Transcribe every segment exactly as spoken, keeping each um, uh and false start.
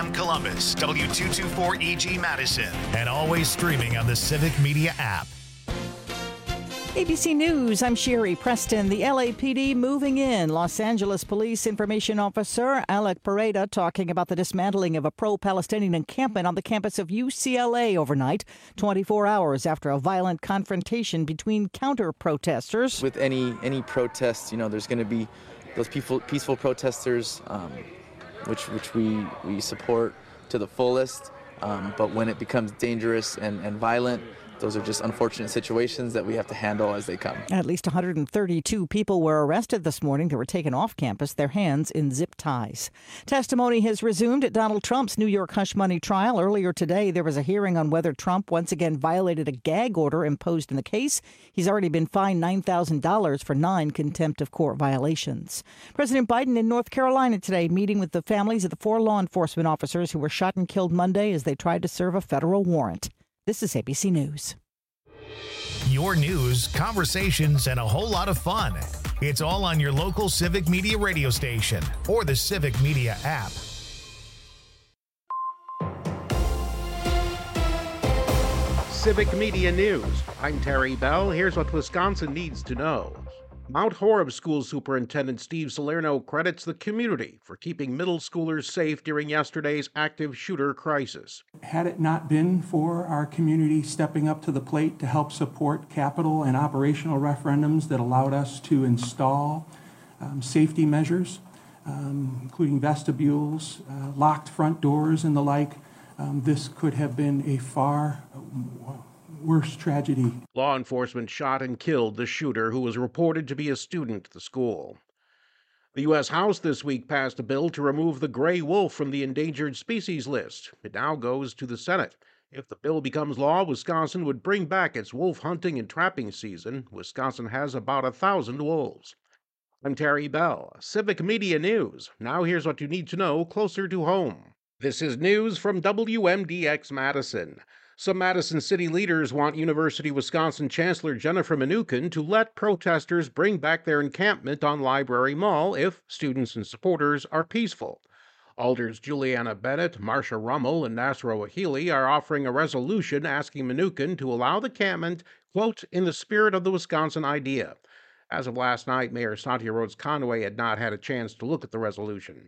M Columbus, W two twenty-four E G Madison, and always streaming on the Civic Media app. A B C News, I'm Sherry Preston. The L A P D moving in. Los Angeles Police Information Officer Alec Pareda talking about the dismantling of a pro-Palestinian encampment on the campus of U C L A overnight, twenty-four hours after a violent confrontation between counter-protesters. With any any protests, you know, there's going to be those peaceful, peaceful protesters, um, which which we, we support to the fullest. Um, but when it becomes dangerous and, and violent, those are just unfortunate situations that we have to handle as they come. At least one hundred thirty-two people were arrested this morning. They were taken off campus, their hands in zip ties. Testimony has resumed at Donald Trump's New York hush money trial. Earlier today, there was a hearing on whether Trump once again violated a gag order imposed in the case. He's already been fined nine thousand dollars for nine contempt of court violations. President Biden in North Carolina today, meeting with the families of the four law enforcement officers who were shot and killed Monday as they tried to serve a federal warrant. This is A B C News. Your news, conversations, and a whole lot of fun. It's all on your local Civic Media radio station or the Civic Media app. Civic Media News. I'm Terry Bell. Here's what Wisconsin needs to know. Mount Horeb School Superintendent Steve Salerno credits the community for keeping middle schoolers safe during yesterday's active shooter crisis. Had it not been for our community stepping up to the plate to help support capital and operational referendums that allowed us to install um, safety measures, um, including vestibules, uh, locked front doors, and the like, um, this could have been a far uh, worse tragedy. Law enforcement shot and killed the shooter, who was reported to be a student at the school. The U S House this week passed a bill to remove the gray wolf from the endangered species list. It now goes to the Senate. If the bill becomes law, Wisconsin would bring back its wolf hunting and trapping season. Wisconsin has about a thousand wolves. I'm Terry Bell, Civic Media News. Now here's what you need to know closer to home. This is news from W M D X Madison. Some Madison City leaders want University of Wisconsin Chancellor Jennifer Mnookin to let protesters bring back their encampment on Library Mall if students and supporters are peaceful. Alders Juliana Bennett, Marcia Rummel, and Nasra Wahili are offering a resolution asking Mnookin to allow the encampment, quote, in the spirit of the Wisconsin idea. As of last night, Mayor Satya Rhodes Conway had not had a chance to look at the resolution.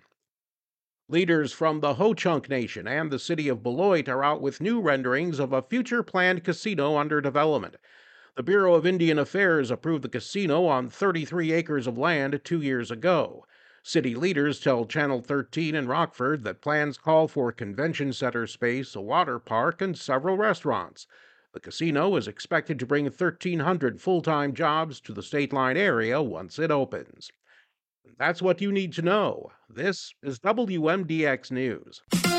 Leaders from the Ho-Chunk Nation and the city of Beloit are out with new renderings of a future planned casino under development. The Bureau of Indian Affairs approved the casino on thirty-three acres of land two years ago. City leaders tell Channel thirteen in Rockford that plans call for convention center space, a water park, and several restaurants. The casino is expected to bring thirteen hundred full-time jobs to the State Line area once it opens. That's what you need to know. This is W M D X News.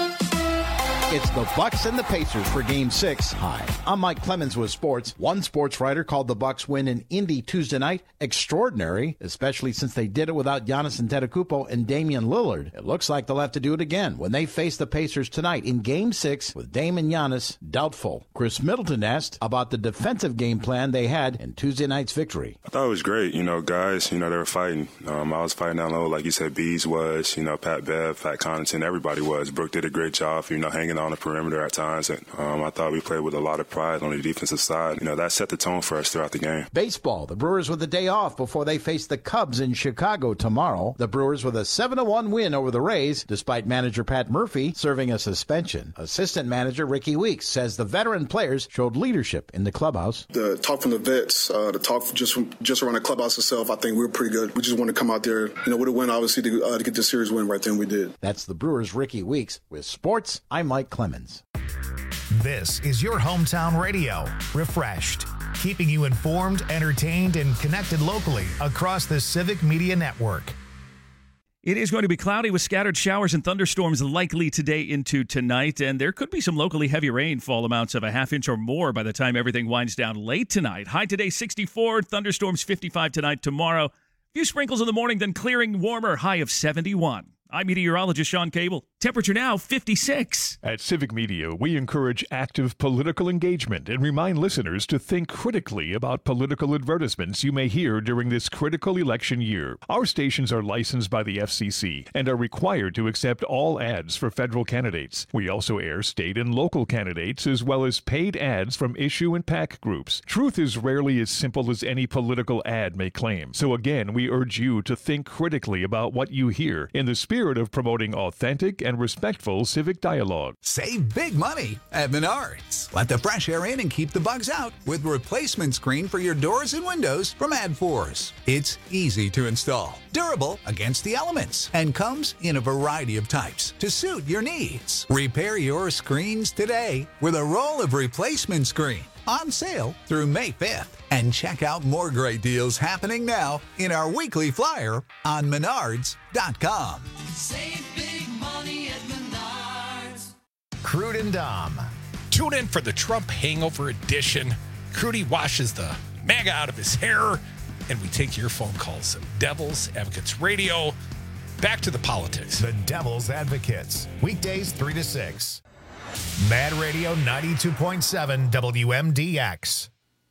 It's the Bucks and the Pacers for Game six. Hi, I'm Mike Clemens with sports. One sports writer called the Bucks win in Indy Tuesday night extraordinary, especially since they did it without Giannis Antetokounmpo and Damian Lillard. It looks like they'll have to do it again when they face the Pacers tonight in Game six with Dame and Giannis doubtful. Chris Middleton asked about the defensive game plan they had in Tuesday night's victory. I thought it was great. You know, guys, you know, they were fighting. Um, I was fighting down low, like you said, Bees was, you know, Pat Bev, Pat Connaughton, everybody was. Brooke did a great job, you know, hanging on the perimeter at times. And um, I thought we played with a lot of pride on the defensive side. You know, that set the tone for us throughout the game. Baseball, the Brewers with a day off before they face the Cubs in Chicago tomorrow. The Brewers with a seven to one win over the Rays, despite manager Pat Murphy serving a suspension. Assistant manager Ricky Weeks says the veteran players showed leadership in the clubhouse. The talk from the vets, uh, the talk just from, just around the clubhouse itself, I think we were pretty good. We just wanted to come out there, you know, with a win, obviously, to, uh, to get the series win right then we did. That's the Brewers' Ricky Weeks. With sports, I'm Mike Clemens. This is your hometown radio, Refreshed, keeping you informed, entertained, and connected locally across the Civic Media Network. It is going to be cloudy with scattered showers and thunderstorms likely today into tonight, and there could be some locally heavy rainfall amounts of a half inch or more by the time everything winds down late tonight. High today sixty-four, thunderstorms fifty-five tonight, tomorrow. A few sprinkles in the morning, then clearing warmer, high of seventy-one. I'm meteorologist Sean Cable. Temperature now fifty-six. At Civic Media, we encourage active political engagement and remind listeners to think critically about political advertisements you may hear during this critical election year. Our stations are licensed by the F C C and are required to accept all ads for federal candidates. We also air state and local candidates as well as paid ads from issue and PAC groups. Truth is rarely as simple as any political ad may claim. So again, we urge you to think critically about what you hear in the spirit of promoting authentic and respectful civic dialogue. Save big money at Menards. Let the fresh air in and keep the bugs out with replacement screen for your doors and windows from AdForce. It's easy to install, durable against the elements, and comes in a variety of types to suit your needs. Repair your screens today with a roll of replacement screen. On sale through May fifth. And check out more great deals happening now in our weekly flyer on menards dot com. Save big money at Menards. Crude and Dom. Tune in for the Trump Hangover Edition. Crudy washes the MAGA out of his hair, and we take your phone calls. Devil's Advocates Radio. Back to the politics. The Devil's Advocates. Weekdays three to six. Mad Radio ninety-two point seven W M D X.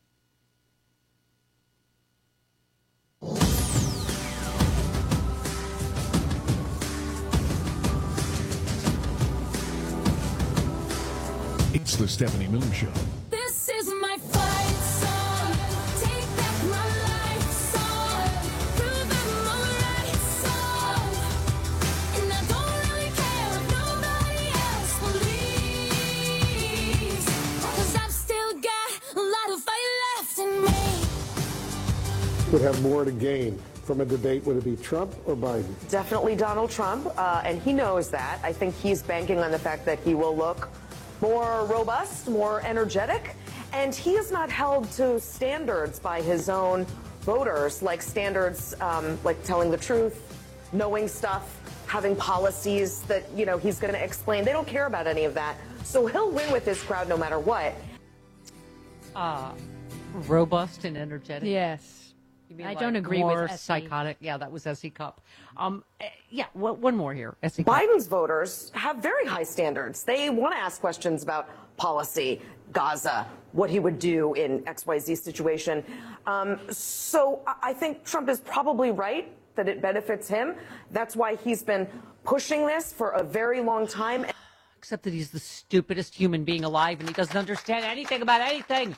It's the Stephanie Miller Show. This is my fight song. Take back my life song. Prove I'm alright song. And I don't really care if nobody else believes. Cause I've still got a lot of fight left in me. Would have more to gain from a debate. Would it be Trump or Biden? Definitely Donald Trump, uh, and he knows that. I think he's banking on the fact that he will look more robust, more energetic, and he is not held to standards by his own voters, like standards um, like telling the truth, knowing stuff, having policies that, you know, he's going to explain. They don't care about any of that. So he'll win with his crowd no matter what. Uh, robust and energetic. Yes. I like don't agree more with S E. Psychotic. Yeah, that was S E Cup. Um, uh, yeah, well, one more here. S E Cup. Biden's voters have very high standards. They want to ask questions about policy, Gaza, what he would do in X Y Z situation. Um, so I think Trump is probably right that it benefits him. That's why he's been pushing this for a very long time. Except that he's the stupidest human being alive and he doesn't understand anything about anything.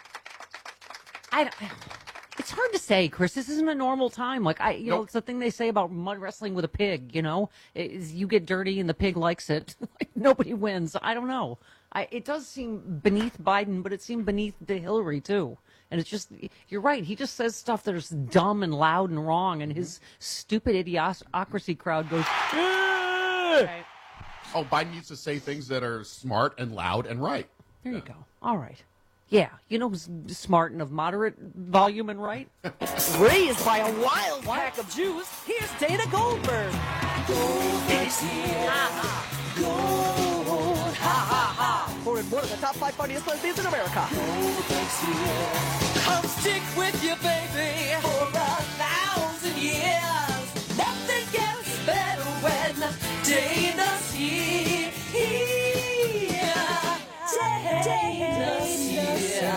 I don't... It's hard to say, Chris. This isn't a normal time. Like I, you nope. know, it's the thing they say about mud wrestling with a pig. You know, is you get dirty and the pig likes it. Like, nobody wins. I don't know. I, it does seem beneath Biden, but it seemed beneath the Hillary too. And it's just, you're right. He just says stuff that is dumb and loud and wrong, and his stupid idiocracy crowd goes. Right. Oh, Biden needs to say things that are smart and loud and right. There you go. All right. Yeah, you know who's smart and of moderate volume and right? Raised by a wild pack of Jews, here's Dana Goldberg. Gold is here. Gold, ha ha ha. For in one of the top five funniest lesbians in America. Gold is here. Come stick with you, baby, for a thousand years. Nothing gets better when Dana's here. Dana's here.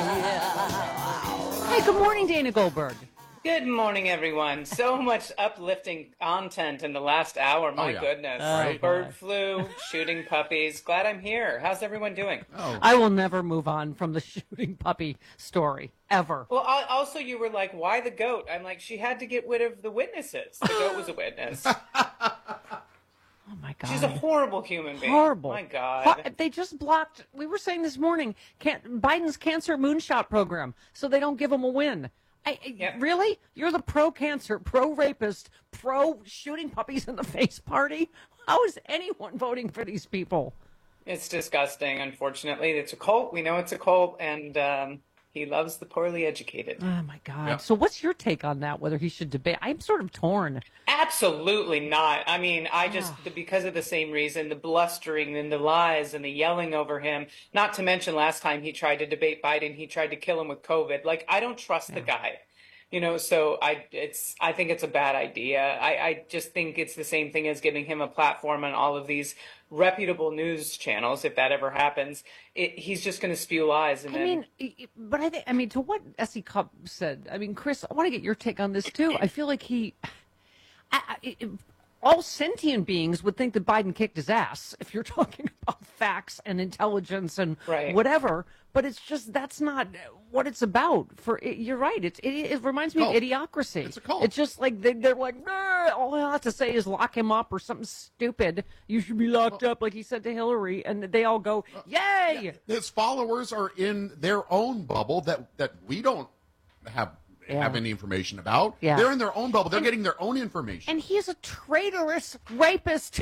Hey, good morning, Dana Goldberg. Good morning, everyone. So much uplifting content in the last hour. My oh, yeah. goodness. Oh, Bird God. flu, shooting puppies. Glad I'm here. How's everyone doing? Oh. I will never move on from the shooting puppy story, ever. Well, also, you were like, why the goat? I'm like, she had to get rid of the witnesses. The goat was a witness. Oh, my God. She's a horrible human being. Horrible. My God. They just blocked, we were saying this morning, can't, Biden's cancer moonshot program, so they don't give him a win. I, yep. Really? You're the pro-cancer, pro-rapist, pro-shooting puppies in the face party? How is anyone voting for these people? It's disgusting, unfortunately. It's a cult. We know it's a cult, and um, he loves the poorly educated. Oh, my God. Yep. So what's your take on that, whether he should debate? I'm sort of torn. Absolutely not. I mean, I just, because of the same reason, the blustering and the lies and the yelling over him, not to mention last time he tried to debate Biden, he tried to kill him with COVID. Like, I don't trust yeah. the guy. You know, so I it's I think it's a bad idea. I, I just think it's the same thing as giving him a platform on all of these reputable news channels. If that ever happens, it, he's just going to spew lies. And I then, mean, i- but I think, I mean, to what S E Cup said, I mean, Chris, I want to get your take on this too. I feel like he, I, I, it, all sentient beings would think that Biden kicked his ass if you're talking about facts and intelligence and Right. whatever. But it's just, that's not what it's about. For it, you're right. It's, it, it reminds me Cult. of Idiocracy. It's a cult. It's just like they, they're like, "Nah, all I have to say is lock him up or something stupid. You should be locked up, like he said to Hillary. And they all go, yay! His followers are in their own bubble that, that we don't have Yeah. have any information about. Yeah. They're in their own bubble. They're getting their own information. And he's a traitorous rapist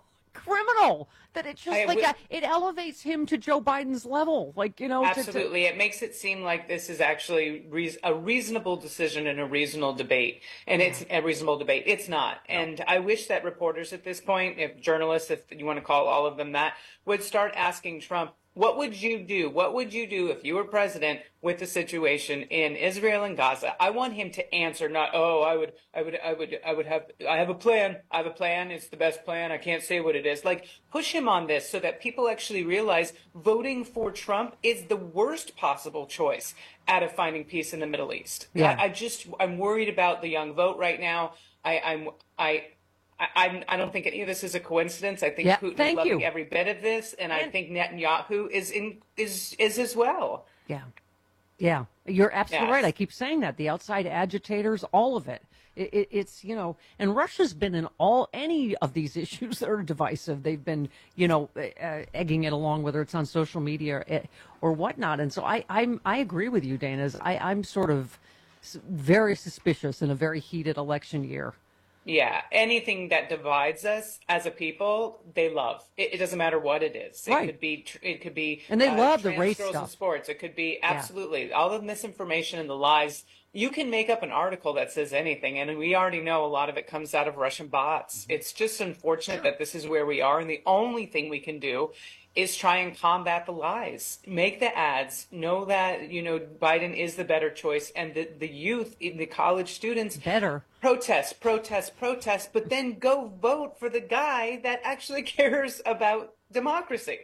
criminal that it just I like would- uh, it elevates him to Joe Biden's level, like, you know, to- to- Absolutely. It makes it seem like this is actually rea- a reasonable decision and a reasonable debate. And it's a reasonable debate. It's not. And I wish that reporters at this point, if journalists, if you want to call all of them that, would start asking Trump, what would you do? What would you do if you were president with the situation in Israel and Gaza? I want him to answer, not, oh, I would, I would, I would, I would have, I have a plan. I have a plan. It's the best plan. I can't say what it is. Like, push him on this so that people actually realize voting for Trump is the worst possible choice out of finding peace in the Middle East. Yeah. I, I just, I'm worried about the young vote right now. I, I'm, I, I, I'm- I don't think any of this is a coincidence. I think Yeah, Putin thank is loving you. every bit of this, and I think Netanyahu is in is is as well. yeah, yeah, you're absolutely Yes. right. I keep saying that the outside agitators, all of it. It, it. It's, you know, and Russia's been in all any of these issues that are divisive. They've been, you know, uh, egging it along, whether it's on social media or, or whatnot. And so I, I'm I agree with you, Dana. I, I'm sort of s- very suspicious in a very heated election year. Yeah, anything that divides us as a people, they love. It, it doesn't matter what it is. It Right. could be. tr- It could be. And they uh, love the trans race girls in stuff. sports. It could be absolutely all the misinformation and the lies. You can make up an article that says anything, and we already know a lot of it comes out of Russian bots. It's just unfortunate that this is where we are, and the only thing we can do is try and combat the lies. Make the ads. Know that, you know, Biden is the better choice, and the the youth, the college students, better protest, protest, protest, but then go vote for the guy that actually cares about democracy.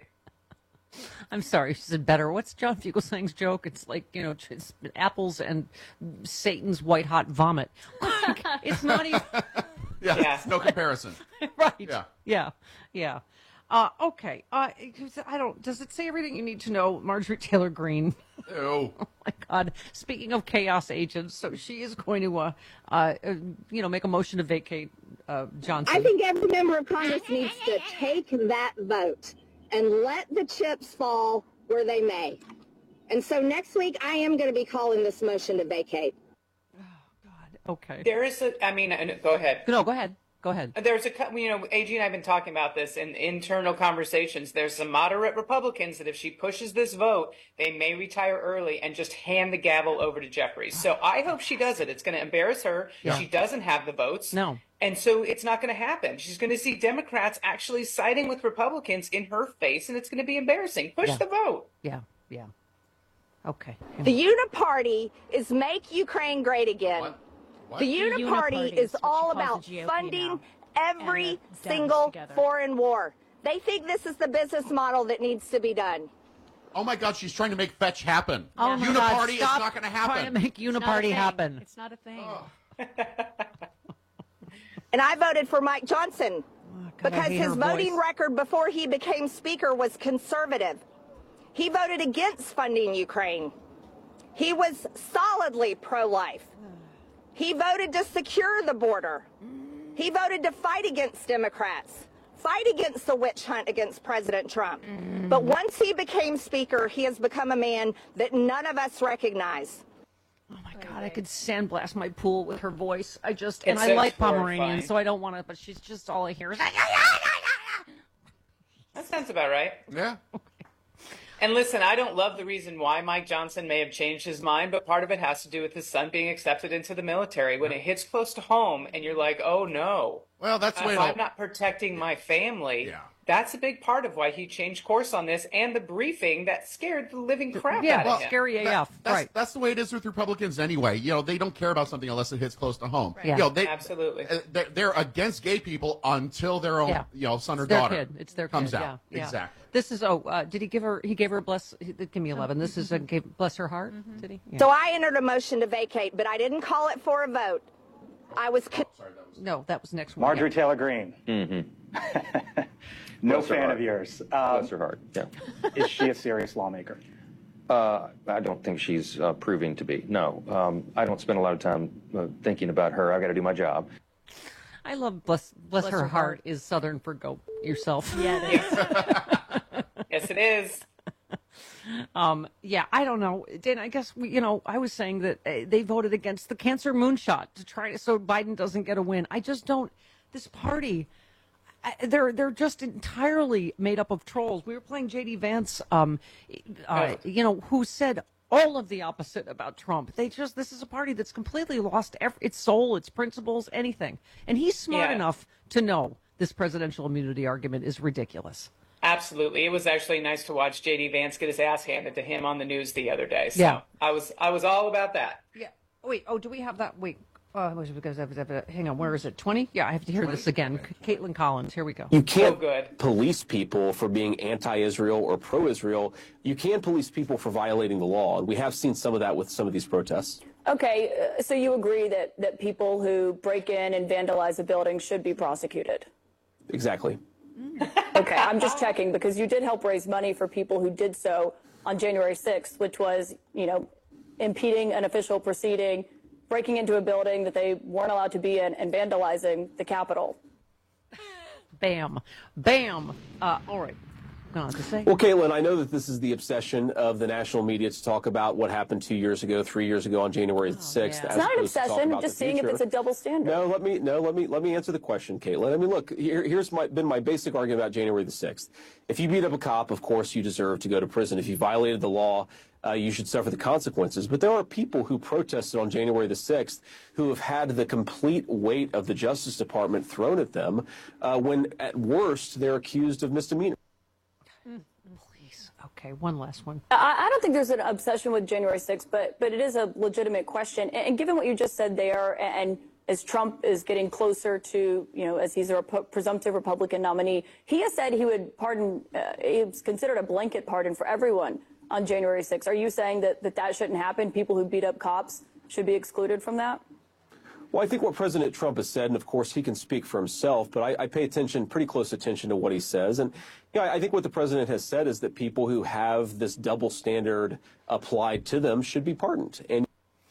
I'm sorry, she said better. What's John Fugelsang's joke? It's like, you know, it's apples and Satan's white hot vomit. Like, it's not even. Yeah, Yeah. it's no comparison. Right. Yeah. Yeah. Yeah. Uh, okay. Uh, I don't. Does it say everything you need to know? Marjorie Taylor Greene. Ew. Oh my God. Speaking of chaos agents, so she is going to, uh, uh, uh, you know, make a motion to vacate uh, Johnson. I think every member of Congress needs to take that vote and let the chips fall where they may. And so next week, I am going to be calling this motion to vacate. Okay. There is a, I mean, uh, go ahead. No, go ahead. Go ahead. There's a, cou- you know, A G and I have been talking about this in internal conversations. There's some moderate Republicans that if she pushes this vote, they may retire early and just hand the gavel over to Jeffries. So I hope she does it. It's going to embarrass her. Yeah. She doesn't have the votes. No. And so it's not going to happen. She's going to see Democrats actually siding with Republicans in her face, and it's going to be embarrassing. Push Yeah. the vote. Yeah. Yeah. Okay. The Uniparty is Make Ukraine Great Again. The The Uniparty Uniparty is is what all she calls about the G O P funding now. every And the Dems single together. foreign war. They think this is the business model that needs to be done. Oh my God, she's trying to make fetch happen. Oh my God, Uniparty is stop not going to trying happen. to make It's not a Uniparty thing. happen. It's not a thing. And I voted for Mike Johnson Oh, God, I because hate his her voting voice. record before he became speaker was conservative. He voted against funding Ukraine. He was solidly pro-life. He voted to secure the border. He voted to fight against Democrats, fight against the witch hunt against President Trump. But once he became speaker, he has become a man that none of us recognize. Oh my God, I could sandblast my pool with her voice. I just, and It's I so like horrifying. Pomeranians, so I don't want to, but she's just all I hear is. That sounds about right. Yeah. And listen, I don't love the reason why Mike Johnson may have changed his mind, but part of it has to do with his son being accepted into the military. When it hits close to home and you're like, oh no. Well, that's the way if it'll- I'm not protecting my family, Yeah. That's a big part of why he changed course on this, and the briefing that scared the living crap Yeah, out well, of him. scary A F. That's, Right. that's the way it is with Republicans anyway. You know, they don't care about something unless it hits close to home. Yeah. You know, they, Absolutely. uh, They're, they're against gay people until their own, Yeah. you know, son or It's their daughter kid. It's their comes kid. out. Yeah, yeah. Exactly. This is, oh, uh, did he give her, he gave her a bless, he- give me eleven. This is a, gave, bless her heart, did he? Yeah. So I entered a motion to vacate, but I didn't call it for a vote. I was. Con- No, that was next one. Marjorie yeah. Taylor Greene. Mm-hmm. No Bless her fan heart. of yours. Um, Bless her heart. Yeah. Is she a serious lawmaker? Uh, I don't think she's uh, proving to be. No. Um, I don't spend a lot of time uh, thinking about her. I've got to do my job. I love bless, bless, Bless her, her heart, heart. is Southern for go yourself. Yeah, it is. Yes, it is. Um, yeah, I don't know. Dan, I guess, we, you know, I was saying that uh, they voted against the cancer moonshot to try to, so Biden doesn't get a win. I just don't, this party, I, they're, they're just entirely made up of trolls. We were playing J D Vance, um, uh, you know, who said all of the opposite about Trump. They just, this is a party that's completely lost every, its soul, its principles, anything. And he's smart Yeah. enough to know this presidential immunity argument is ridiculous. Absolutely. It was actually nice to watch J D Vance get his ass handed to him on the news the other day. So Yeah. I was I was all about that. Yeah. Wait. Oh, do we have that? Wait. Uh, because hang on. Where is it? twenty? Yeah, I have to hear this again. Caitlin Collins. Here we go. You can't Oh, good. police people for being anti-Israel or pro-Israel. You can police people for violating the law. And we have seen some of that with some of these protests. Okay, uh, so you agree that, that people who break in and vandalize a building should be prosecuted? Exactly. Okay, I'm just checking because you did help raise money for people who did so on January sixth, which was, you know, impeding an official proceeding, breaking into a building that they weren't allowed to be in, and vandalizing the Capitol. Bam. Bam. Uh, all right. Go on to say. Well, Caitlin, I know that this is the obsession of the national media to talk about what happened two years ago, three years ago on January the sixth. It's not an obsession, I'm just seeing if it's a double standard. No, let me no, let me let me answer the question, Caitlin. I mean, look, here, here's my been my basic argument about January the sixth. If you beat up a cop, of course you deserve to go to prison. If you violated the law, uh, you should suffer the consequences. But there are people who protested on January the sixth who have had the complete weight of the Justice Department thrown at them, uh, when at worst they're accused of misdemeanor. Okay, one last one. I, I don't think there's an obsession with January sixth, but but it is a legitimate question. And, and given what you just said there, and, and as Trump is getting closer to, you know, as he's a rep- presumptive Republican nominee, he has said he would pardon, uh, he's considered a blanket pardon for everyone on January sixth. Are you saying that, that that shouldn't happen? People who beat up cops should be excluded from that? Well, I think what President Trump has said, and of course he can speak for himself, but I, I pay attention, pretty close attention to what he says. And you know, I think what the president has said is that people who have this double standard applied to them should be pardoned. And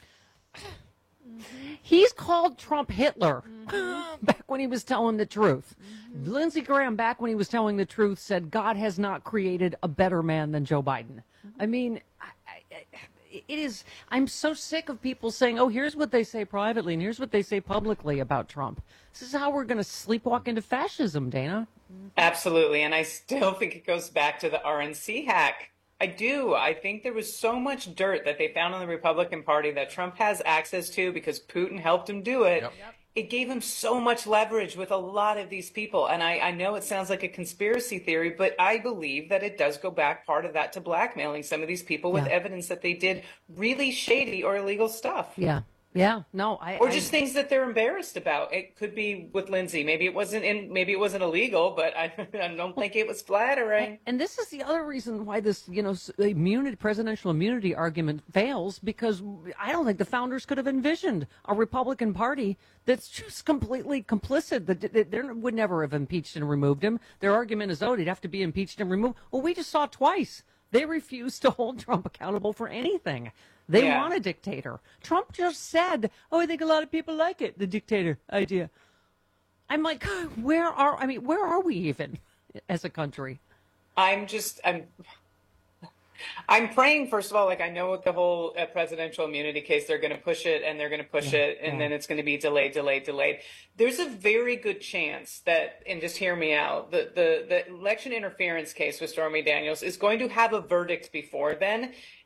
He's called Trump Hitler back when he was telling the truth. Lindsey Graham, back when he was telling the truth, said God has not created a better man than Joe Biden. I mean, I, I, it is, I'm so sick of people saying, oh, here's what they say privately and here's what they say publicly about Trump. This is how we're going to sleepwalk into fascism, Dana. Absolutely. And I still think it goes back to the R N C hack. I do. I think there was so much dirt that they found on the Republican Party that Trump has access to because Putin helped him do it. Yep. It gave him so much leverage with a lot of these people. And I, I know it sounds like a conspiracy theory, but I believe that it does go back part of that to blackmailing some of these people with Yeah. evidence that they did really shady or illegal stuff. Yeah. Yeah. No, I. Or I- just things that they're embarrassed about. It could be with Lindsay. Maybe it wasn't in. Maybe it wasn't illegal, but I, I don't think it was flattering. And this is the other reason why this, you know, s- immunity, presidential immunity argument fails, because I don't think the founders could have envisioned a Republican Party that's just completely complicit. That that they would never have impeached and removed him. Their argument is, oh, he'd have to be impeached and removed. Well, we just saw twice. They refused to hold Trump accountable for anything. They Yeah. want a dictator. Trump just said, oh, I think a lot of people like it, the dictator idea. I'm like, where are, I mean, where are we even as a country? I'm just. I'm. I'm praying, first of all, like I know with the whole uh, presidential immunity case, they're going to push it and they're going to push Yeah, it and yeah. then it's going to be delayed, delayed, delayed. There's a very good chance that, and just hear me out, the, the, the election interference case with Stormy Daniels is going to have a verdict before then.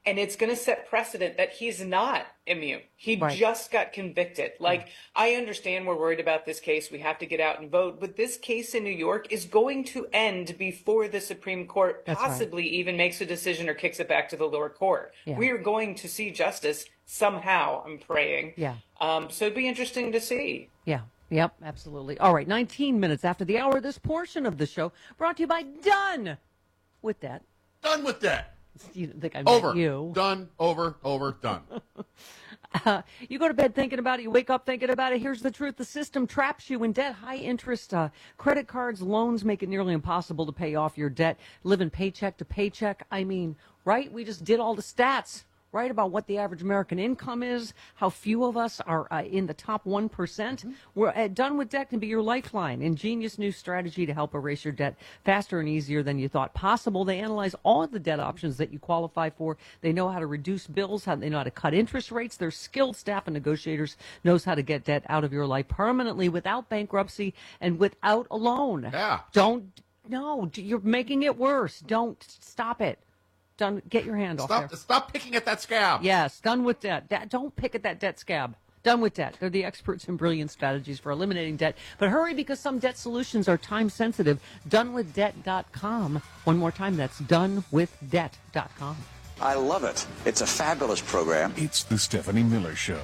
And it's going to set precedent that he's not immune. He Right. just got convicted. Like, I understand we're worried about this case. We have to get out and vote. But this case in New York is going to end before the Supreme Court That's right. possibly even makes a decision or kicks it back to the lower court. Yeah. We are going to see justice somehow, I'm praying. Yeah. Um, so it'd be interesting to see. Yeah. Yep, absolutely. All right, nineteen minutes after the hour, this portion of the show brought to you by Done with That. Done with that. You don't think I meant Over. you. Done. Over. Over. Done. Uh, you go to bed thinking about it, you wake up thinking about it. Here's the truth. The system traps you in debt. High interest uh, credit cards, loans make it nearly impossible to pay off your debt. Living paycheck to paycheck. I mean, right? We just did all the stats, right, about what the average American income is, how few of us are uh, in the top one percent. Mm-hmm. We're uh, Done with Debt can be your lifeline. Ingenious new strategy to help erase your debt faster and easier than you thought possible. They analyze all of the debt options that you qualify for. They know how to reduce bills, how they know how to cut interest rates. Their skilled staff and negotiators knows how to get debt out of your life permanently without bankruptcy and without a loan. Yeah. Don't, no, you're making it worse. Don't stop it. Done. Get your hand off Stop, there. stop picking at that scab. Yes, Done with Debt. That, don't pick at that debt scab. Done with Debt. They're the experts in brilliant strategies for eliminating debt. But hurry, because some debt solutions are time sensitive. done with debt dot com. One more time, that's done with debt dot com. I love it. It's a fabulous program. It's the Stephanie Miller Show.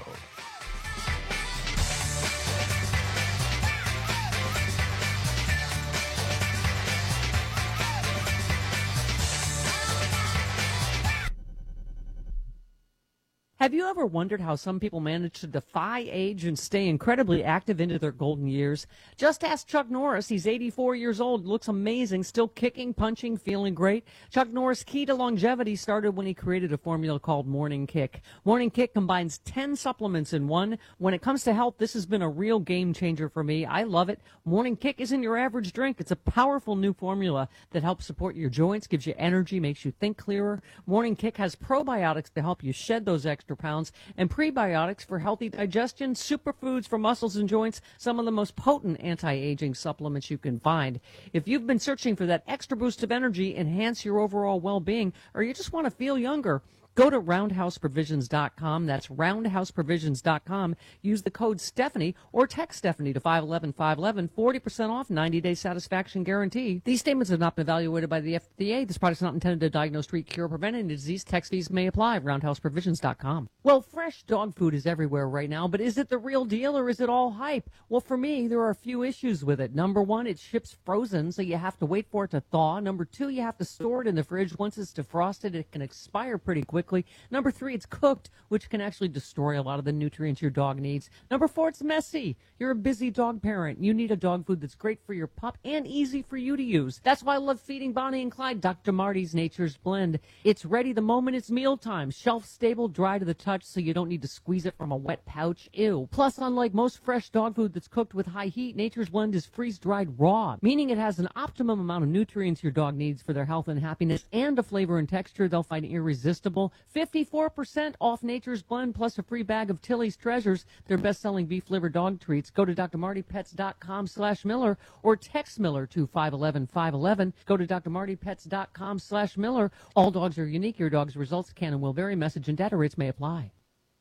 Have you ever wondered how some people manage to defy age and stay incredibly active into their golden years? Just ask Chuck Norris. He's eighty-four years old, looks amazing, still kicking, punching, feeling great. Chuck Norris' key to longevity started when he created a formula called Morning Kick. Morning Kick combines ten supplements in one. When it comes to health, this has been a real game changer for me. I love it. Morning Kick isn't your average drink. It's a powerful new formula that helps support your joints, gives you energy, makes you think clearer. Morning Kick has probiotics to help you shed those extra pounds, and prebiotics for healthy digestion, superfoods for muscles and joints, some of the most potent anti-aging supplements you can find. If you've been searching for that extra boost of energy, enhance your overall well-being, or you just want to feel younger, go to roundhouse provisions dot com. That's roundhouse provisions dot com. Use the code Stephanie or text Stephanie to five one one, five one one, forty percent off, ninety-day satisfaction guarantee. These statements have not been evaluated by the F D A. This product is not intended to diagnose, treat, cure, or prevent any disease. Text fees may apply. roundhouse provisions dot com. Well, fresh dog food is everywhere right now, but is it the real deal or is it all hype? Well, for me, there are a few issues with it. Number one, it ships frozen, so you have to wait for it to thaw. Number two, you have to store it in the fridge. Once it's defrosted, it can expire pretty quickly. Number three, it's cooked, which can actually destroy a lot of the nutrients your dog needs. Number four, it's messy. You're a busy dog parent. You need a dog food that's great for your pup and easy for you to use. That's why I love feeding Bonnie and Clyde Doctor Marty's Nature's Blend. It's ready the moment it's mealtime. Shelf stable, dry to the touch, so you don't need to squeeze it from a wet pouch. Ew. Plus, unlike most fresh dog food that's cooked with high heat, Nature's Blend is freeze-dried raw, meaning it has an optimum amount of nutrients your dog needs for their health and happiness, and a flavor and texture they'll find irresistible. fifty-four percent off Nature's Blend, plus a free bag of Tilly's Treasures, their best-selling beef-liver dog treats. Go to D R Marty Pets dot com slash Miller or text Miller to five one one, five one one. Go to D R Marty Pets dot com slash Miller. All dogs are unique. Your dog's results can and will vary. Message and data rates may apply.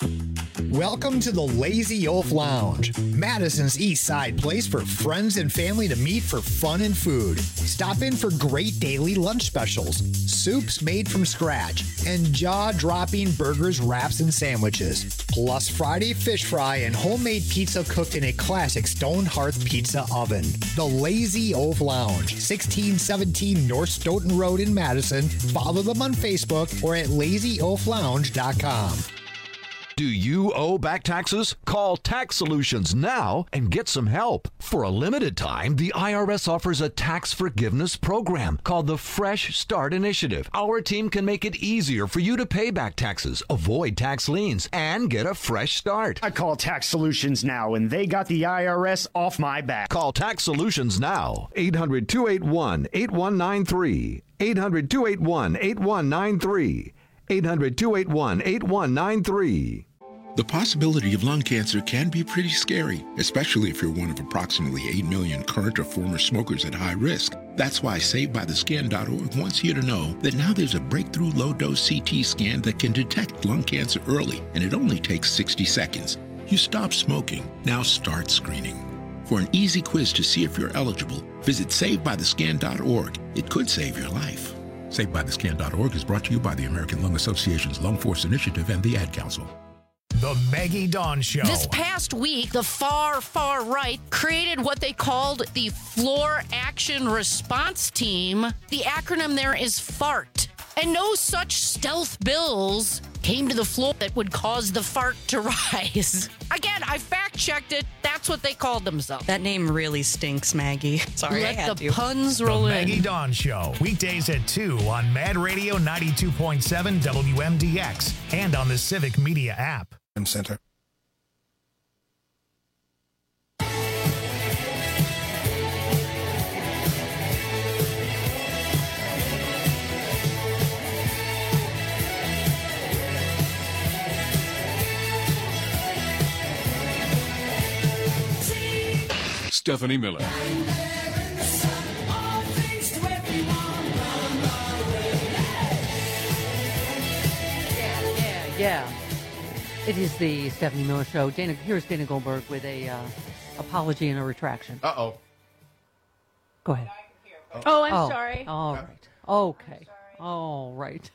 Welcome to the Lazy Oaf Lounge, Madison's East Side place for friends and family to meet for fun and food. Stop in for great daily lunch specials, soups made from scratch, and jaw-dropping burgers, wraps, and sandwiches. Plus Friday fish fry and homemade pizza cooked in a classic stone hearth pizza oven. The Lazy Oaf Lounge, sixteen seventeen North Stoughton Road in Madison. Follow them on Facebook or at lazy oaf lounge dot com. Do you owe back taxes? Call Tax Solutions now and get some help. For a limited time, the I R S offers a tax forgiveness program called the Fresh Start Initiative. Our team can make it easier for you to pay back taxes, avoid tax liens, and get a fresh start. I call Tax Solutions now, and they got the I R S off my back. Call Tax Solutions now. eight hundred, two eight one, eight one nine three. eight hundred, two eight one, eight one nine three. eight hundred, two eight one, eight one nine three. The possibility of lung cancer can be pretty scary, especially if you're one of approximately eight million current or former smokers at high risk. That's why Saved By The Scan dot org wants you to know that now there's a breakthrough low-dose C T scan that can detect lung cancer early, and it only takes sixty seconds. You stop smoking, now start screening. For an easy quiz to see if you're eligible, visit Saved By The Scan dot org. It could save your life. Saved By The Scan dot org is brought to you by the American Lung Association's Lung Force Initiative and the Ad Council. The Maggie Dawn Show. This past week, the far, far right created what they called the Floor Action Response Team. The acronym there is FART. And no such stealth bills came to the floor that would cause the fart to rise. Again, I fact-checked it. That's what they called themselves. That name really stinks, Maggie. Sorry, I Let had the to. puns roll The in. Maggie Dawn Show. Weekdays at two on Mad Radio ninety-two point seven W M D X and on the Civic Media app. Center. Stephanie Miller. Yeah, yeah. It is the Stephanie Miller Show. Dana, here's Dana Goldberg with a uh, apology and a retraction. Uh-oh. Go ahead. Oh, I'm sorry. All right. Okay. All right.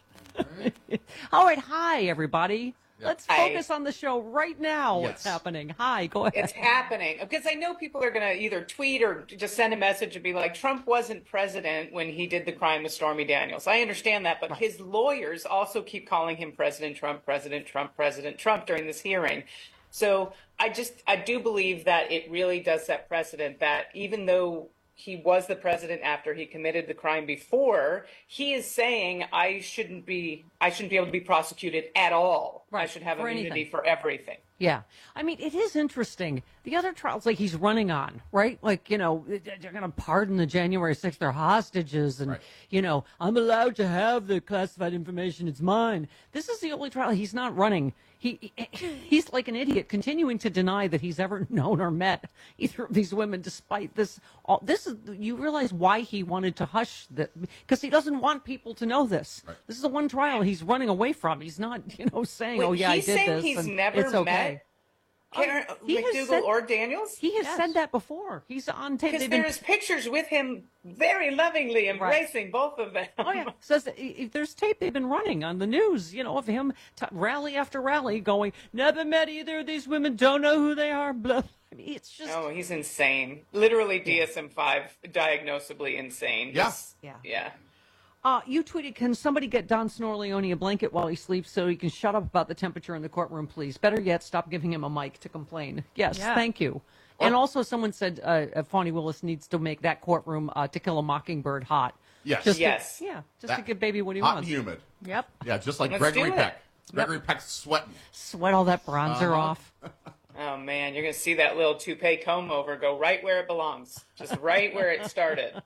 All right. Hi, everybody. Let's Hi. focus on the show right now. What's Yes. happening? Hi, go ahead. It's happening because I know people are going to either tweet or just send a message and be like, Trump wasn't president when he did the crime with Stormy Daniels. I understand that, but his lawyers also keep calling him President Trump, President Trump, President Trump during this hearing. So I just, I do believe that it really does set precedent that even though he was the president after he committed the crime before, he is saying I shouldn't be, I shouldn't be able to be prosecuted at all. I should have for immunity anything. for everything. Yeah. I mean, it is interesting. The other trials, like he's running on, right? Like, you know, they're going to pardon the January sixth, they're hostages. And, you know, I'm allowed to have the classified information. It's mine. This is the only trial he's not running. He, he's like an idiot, continuing to deny that he's ever known or met either of these women, despite this. All, this is, you realize why he wanted to hush that, because he doesn't want people to know this. Right. This is the one trial he's running away from. He's not, you know, saying, Wait, oh, yeah, I he's did saying this. he's and never it's okay. met Karen he has McDougal said- or Daniels? He has said that before. He's on tape. Because They've been- there's pictures with him very lovingly embracing both of them. Oh yeah, says that if there's tape they've been running on the news, you know, of him t- rally after rally going, never met either of these women, don't know who they are. Blah. I mean, it's just Oh, he's insane. Literally D S M five, diagnosably insane. Yeah. He's- Yeah. Yeah. Uh, you tweeted, can somebody get Don Snorleone a blanket while he sleeps so he can shut up about the temperature in the courtroom, please? Better yet, stop giving him a mic to complain. Yes, Yeah. thank you. And also someone said uh, uh, Fawny Willis needs to make that courtroom uh, To Kill a Mockingbird hot. Yes. Just to- Yes. yeah, just That- to give baby what he hot wants. and humid. Yep. Yeah, just like Let's Gregory do it. Peck. Gregory Peck's sweating. Sweat all that bronzer Uh-huh. off. Oh man, you're gonna see that little toupee comb over go right where it belongs, just right where it started.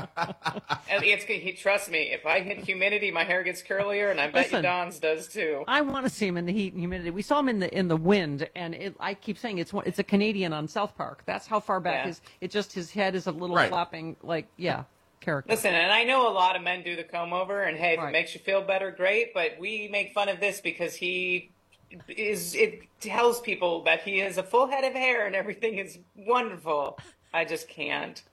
And it's he, trust me, if I hit humidity, my hair gets curlier, and I bet Listen. you Don's does too. I want to see him in the heat and humidity. We saw him in the in the wind, and it, I keep saying it's one- it's a Canadian on South Park. That's how far back Yeah. his it just his head is a little Right. flapping like yeah character. Listen, and I know a lot of men do the comb over, and hey, if Right. it makes you feel better, great. But we make fun of this because he is. It tells people that he has a full head of hair and everything is wonderful. I just can't.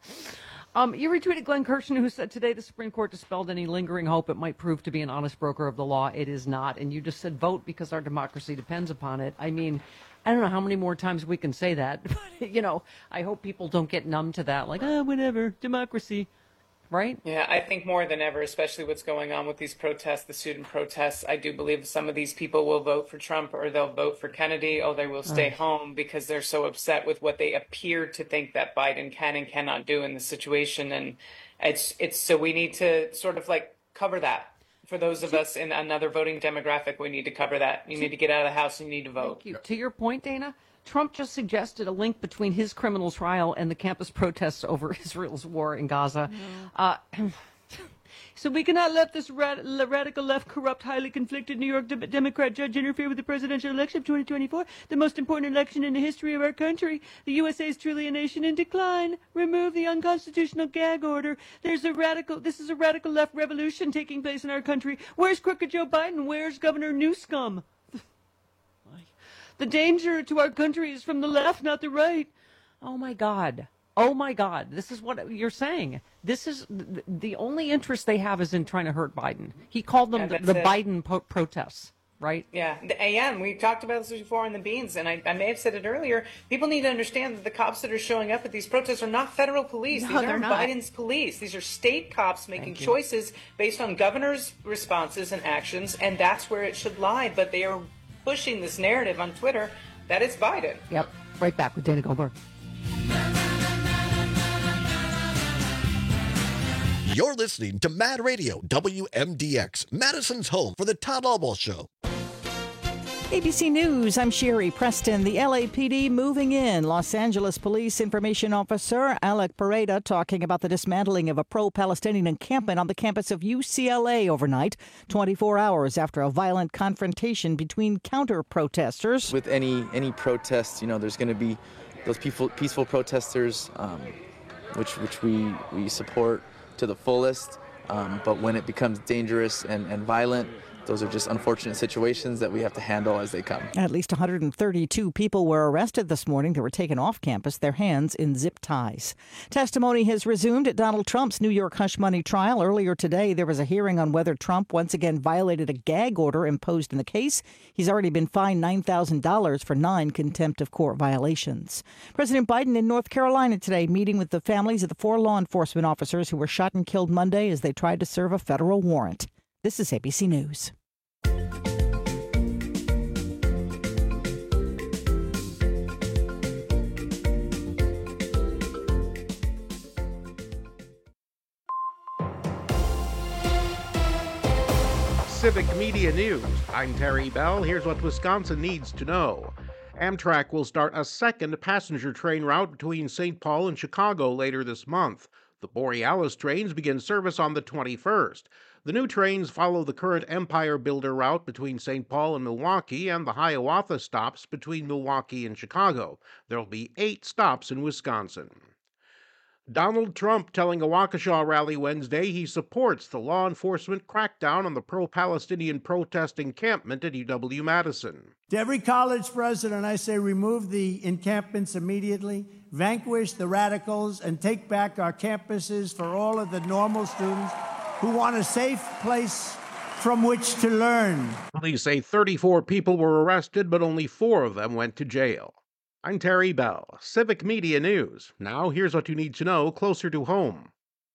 Um, you retweeted Glenn Kirshner, who said today the Supreme Court dispelled any lingering hope it might prove to be an honest broker of the law. It is not, and you just said vote because our democracy depends upon it. I mean, I don't know how many more times we can say that, but you know, I hope people don't get numb to that. Like, oh, whatever, democracy. Right? Yeah, I think more than ever, especially what's going on with these protests, the student protests, I do believe some of these people will vote for Trump or they'll vote for Kennedy or they will stay Right. home because they're so upset with what they appear to think that Biden can and cannot do in the situation. And it's it's so we need to sort of like cover that. For those of us in another voting demographic, we need to cover that. You need to get out of the house and you need to vote. Thank you. To your point, Dana, Trump just suggested a link between his criminal trial and the campus protests over Israel's war in Gaza. Uh, So we cannot let this rad- radical left, corrupt, highly conflicted New York de- Democrat judge interfere with the presidential election of twenty twenty-four, the most important election in the history of our country. The U S A is truly a nation in decline. Remove the unconstitutional gag order. There's a radical, this is a radical left revolution taking place in our country. Where's crooked Joe Biden? Where's Governor Newscomb? The danger to our country is from the left, not the right. Oh, my God. Oh, my God. This is what you're saying. This is the only interest they have is in trying to hurt Biden. He called them Yeah, the, the it. Biden po- protests, right? Yeah, the A M, we talked about this before in the beans, and I, I may have said it earlier. People need to understand that the cops that are showing up at these protests are not federal police. No, these they're aren't not. Biden's police. These are state cops making choices based on governor's responses and actions, and that's where it should lie. But they are pushing this narrative on Twitter that it's Biden. Yep. Right back with Dana Goldberg. You're listening to Mad Radio, W M D X, Madison's home for the Todd Albaugh Show. A B C News, I'm Sherry Preston. The L A P D moving in. Los Angeles Police Information Officer Alec Pareda talking about the dismantling of a pro-Palestinian encampment on the campus of U C L A overnight, twenty-four hours after a violent confrontation between counter-protesters. With any any protests, you know, there's going to be those peaceful, peaceful protesters, um, which which we, we support to the fullest. Um, but when it becomes dangerous and, and violent, those are just unfortunate situations that we have to handle as they come. At least one hundred thirty-two people were arrested this morning. They were taken off campus, their hands in zip ties. Testimony has resumed at Donald Trump's New York hush money trial. Earlier today, there was a hearing on whether Trump once again violated a gag order imposed in the case. He's already been fined nine thousand dollars for nine contempt of court violations. President Biden in North Carolina today, meeting with the families of the four law enforcement officers who were shot and killed Monday as they tried to serve a federal warrant. This is A B C News. Civic Media News. I'm Terry Bell. Here's what Wisconsin needs to know. Amtrak will start a second passenger train route between Saint Paul and Chicago later this month. The Borealis trains begin service on the twenty-first. The new trains follow the current Empire Builder route between Saint Paul and Milwaukee and the Hiawatha stops between Milwaukee and Chicago. There will be eight stops in Wisconsin. Donald Trump telling a Waukesha rally Wednesday he supports the law enforcement crackdown on the pro-Palestinian protest encampment at U W-Madison. To every college president, I say remove the encampments immediately, vanquish the radicals, and take back our campuses for all of the normal students who want a safe place from which to learn. Police say thirty-four people were arrested, but only four of them went to jail. I'm Terry Bell, Civic Media News. Now here's what you need to know closer to home.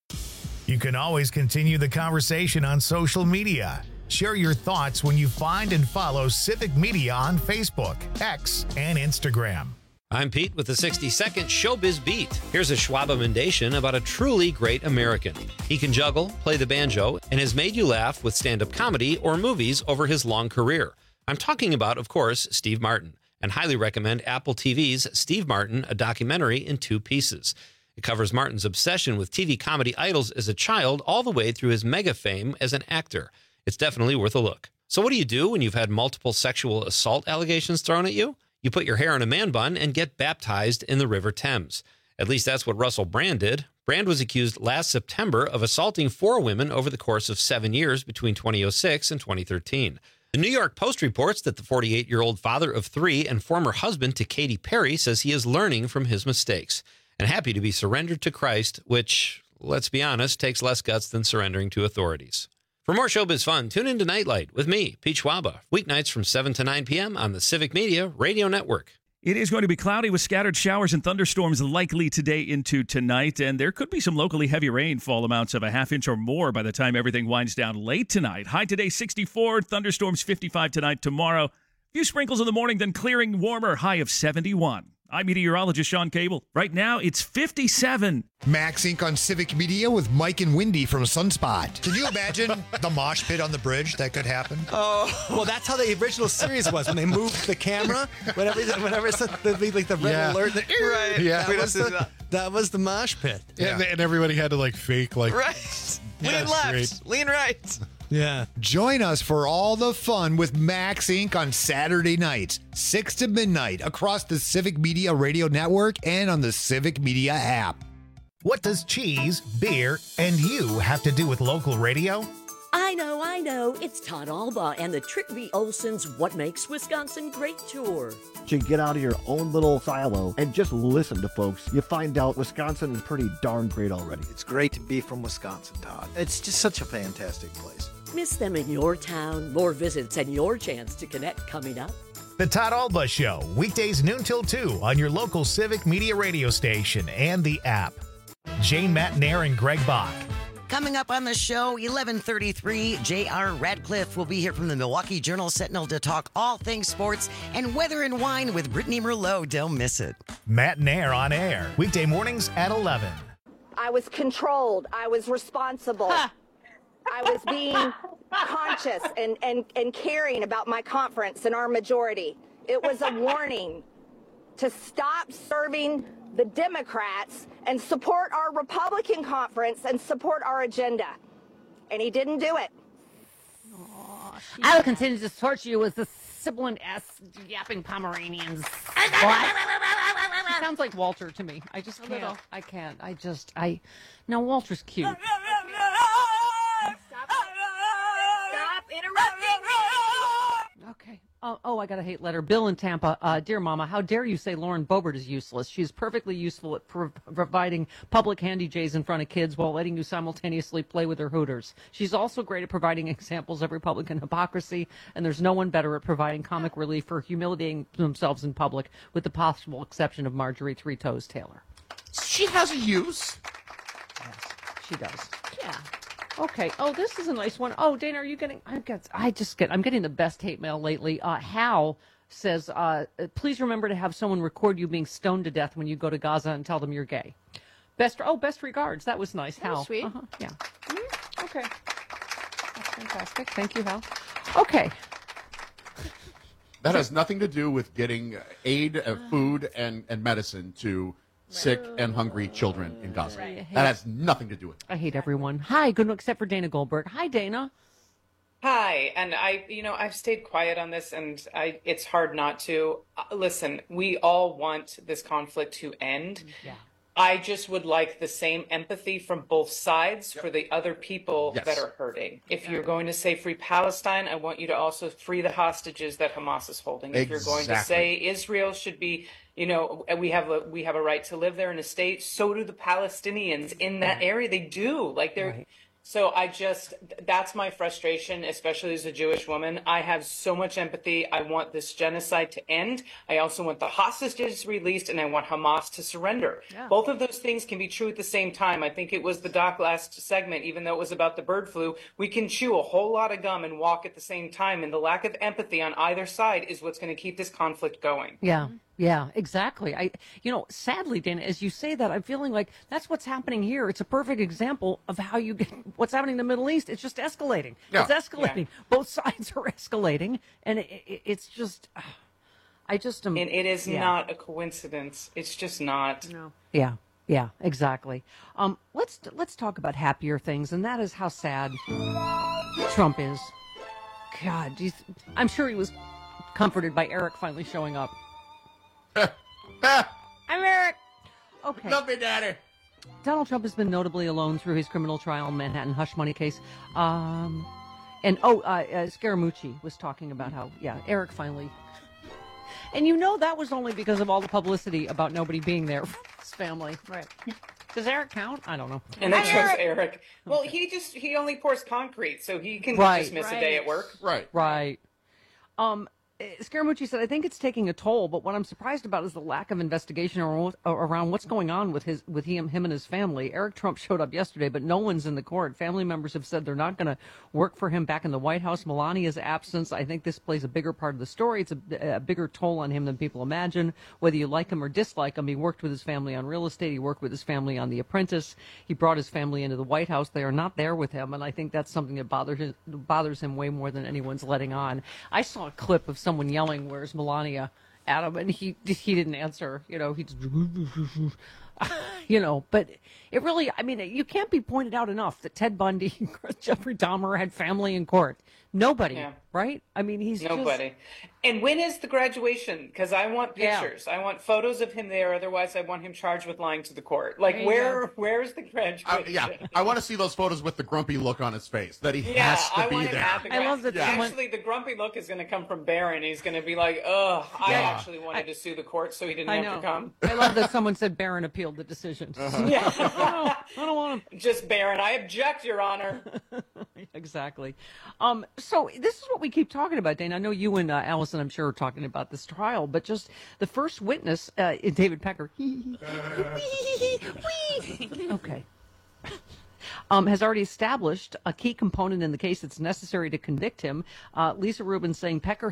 You can always continue the conversation on social media. Share your thoughts when you find and follow Civic Media on Facebook, X, and Instagram. I'm Pete with the sixty second Showbiz Beat. Here's a Schwab emendation about a truly great American. He can juggle, play the banjo, and has made you laugh with stand-up comedy or movies over his long career. I'm talking about, of course, Steve Martin, and highly recommend Apple T V's Steve Martin, a documentary in two pieces. It covers Martin's obsession with T V comedy idols as a child all the way through his mega fame as an actor. It's definitely worth a look. So what do you do when you've had multiple sexual assault allegations thrown at you? You put your hair in a man bun and get baptized in the River Thames. At least that's what Russell Brand did. Brand was accused last September of assaulting four women over the course of seven years between twenty oh six and twenty thirteen. The New York Post reports that the forty-eight-year-old father of three and former husband to Katy Perry says he is learning from his mistakes and happy to be surrendered to Christ, which, let's be honest, takes less guts than surrendering to authorities. For more showbiz fun, tune in to Nightlight with me, Pete Schwaba, weeknights from seven to nine p.m. on the Civic Media Radio Network. It is going to be cloudy with scattered showers and thunderstorms likely today into tonight, and there could be some locally heavy rainfall amounts of a half inch or more by the time everything winds down late tonight. High today sixty-four, thunderstorms fifty-five tonight, tomorrow. A few sprinkles in the morning, then clearing warmer, high of seventy-one. I'm meteorologist Sean Cable. Right now, it's fifty-seven. Max Inc on Civic Media with Mike and Wendy from Sunspot. Can you imagine the mosh pit on the bridge that could happen? Oh, well, that's how the original series was when they moved the camera. Whenever, whenever it's the, the, like the red Yeah. alert, the, Right. Yeah. that, was the, that was the mosh pit. Yeah. And, and everybody had to like fake like Right. Lean That's left. great. Lean right. Yeah. Join us for all the fun with Max Incorporated on Saturday nights, six to midnight, across the Civic Media Radio Network and on the Civic Media app. What does cheese, beer, and you have to do with local radio? I know, I know. It's Todd Alba and the Trickby Olson's What Makes Wisconsin Great tour. To get out of your own little silo and just listen to folks, you find out Wisconsin is pretty darn great already. It's great to be from Wisconsin, Todd. It's just such a fantastic place. Miss them in your town. More visits and your chance to connect coming up. The Todd Alba Show, weekdays noon till two on your local Civic Media radio station and the app. Jane Matnair and Greg Bach. Coming up on the show, eleven thirty-three, J R Radcliffe will be here from the Milwaukee Journal-Sentinel to talk all things sports and weather and wine with Brittany Merlot. Don't miss it. Matnair on air, weekday mornings at eleven. I was controlled. I was responsible. I was being conscious and, and, and caring about my conference and our majority. It was a warning to stop serving the Democrats and support our Republican conference and support our agenda. And he didn't do it. I will continue to torture you with the sibilant ass yapping Pomeranians. What? He sounds like Walter to me. I just can't. I can't. I just, I, no, Walter's cute. Stop interrupting me. Okay. Oh, oh, I got a hate letter. Bill in Tampa. Uh, Dear Mama, how dare you say Lauren Boebert is useless? She's perfectly useful at pro- providing public handy J's in front of kids while letting you simultaneously play with her hooters. She's also great at providing examples of Republican hypocrisy, and there's no one better at providing comic relief for humiliating themselves in public, with the possible exception of Marjorie Three Toes Taylor. She has a use. Yes, she does. Yeah. Okay. Oh, this is a nice one. Oh, Dana, are you getting? I get. I just get. I'm getting the best hate mail lately. Uh, Hal says, uh, "Please remember to have someone record you being stoned to death when you go to Gaza and tell them you're gay." Best. Oh, best regards. That was nice, That Hal. was sweet. Uh-huh. Yeah. Mm, okay. That's fantastic. Thank you, Hal. Okay. That has nothing to do with getting aid, uh, food, and, and medicine to sick and hungry children in Gaza. Right. That has nothing to do with it. I hate everyone. Hi, good except for Dana Goldberg. Hi, Dana. Hi, and I, you know, I've stayed quiet on this, and I, it's hard not to. Uh, listen, we all want this conflict to end. Yeah. I just would like the same empathy from both sides for the other people Yes. that are hurting. If you're going to say free Palestine, I want you to also free the hostages that Hamas is holding. If you're going to Exactly. say Israel should be, you know, we have a we have a right to live there in a state, so do the Palestinians in that area. They do. Like they're Right. So I just, that's my frustration, especially as a Jewish woman. I have so much empathy. I want this genocide to end. I also want the hostages released, and I want Hamas to surrender. Yeah. Both of those things can be true at the same time. I think it was the doc last segment, even though it was about the bird flu, we can chew a whole lot of gum and walk at the same time. And the lack of empathy on either side is what's going to keep this conflict going. Yeah. Yeah, exactly. I, you know, sadly, Dana, as you say that, I'm feeling like that's what's happening here. It's a perfect example of how you get what's happening in the Middle East. It's just escalating. Yeah. It's escalating. Both sides are escalating, and it, it, it's just, uh, I just am. And it is yeah. not a coincidence. It's just not. No. Yeah. Yeah. Exactly. Um. Let's let's talk about happier things, and that is how sad Trump is. God, he's, I'm sure he was comforted by Eric finally showing up. I'm Eric. Okay. Love me, Daddy. Donald Trump has been notably alone through his criminal trial Manhattan hush money case. Um, and, oh, uh, uh, Scaramucci was talking about how, yeah, Eric finally. And you know that was only because of all the publicity about nobody being there for his family. Right. Does Eric count? I don't know. And then Hi, chose Eric. Eric. Well, he just, he only pours concrete, so he can Right. just miss Right. a day at work. Right. Right. Um, Scaramucci said, I think it's taking a toll, but what I'm surprised about is the lack of investigation around, around what's going on with his with him, him and his family. Eric Trump showed up yesterday, but no one's in the court. Family members have said they're not going to work for him back in the White House. Melania's absence, I think this plays a bigger part of the story. It's a, a bigger toll on him than people imagine. Whether you like him or dislike him, he worked with his family on real estate. He worked with his family on The Apprentice. He brought his family into the White House. They are not there with him, and I think that's something that bothers him, bothers him way more than anyone's letting on. I saw a clip of someone yelling, "Where's Melania?" at him, and he he didn't answer. You know, he just you know, but it really, I mean, you can't be pointed out enough that Ted Bundy, Jeffrey Dahmer had family in court. Nobody, Yeah. right? I mean, he's Nobody. Just... And when is the graduation? Because I want Yeah. pictures. I want photos of him there. Otherwise, I want him charged with lying to the court. Like, There you where? go. Where's the graduation? I, yeah, I want to see those photos with the grumpy look on his face that he Yeah, has to I be want him there. at the I love gra- that someone- Actually, the grumpy look is going to come from Barron. He's going to be like, "Ugh, I Yeah. actually wanted to sue the court, so he didn't I have know. to come." I love that someone said Barron appealed the decision. Yeah. I don't want him. Just Barron. I object, Your Honor. Exactly. Um, so this is what we keep talking about, Dana. I know you and uh, Allison, I'm sure, are talking about this trial, but just the first witness, uh, David Pecker. Okay. Um, has already established a key component in the case that's necessary to convict him. Uh, Lisa Rubin saying Pecker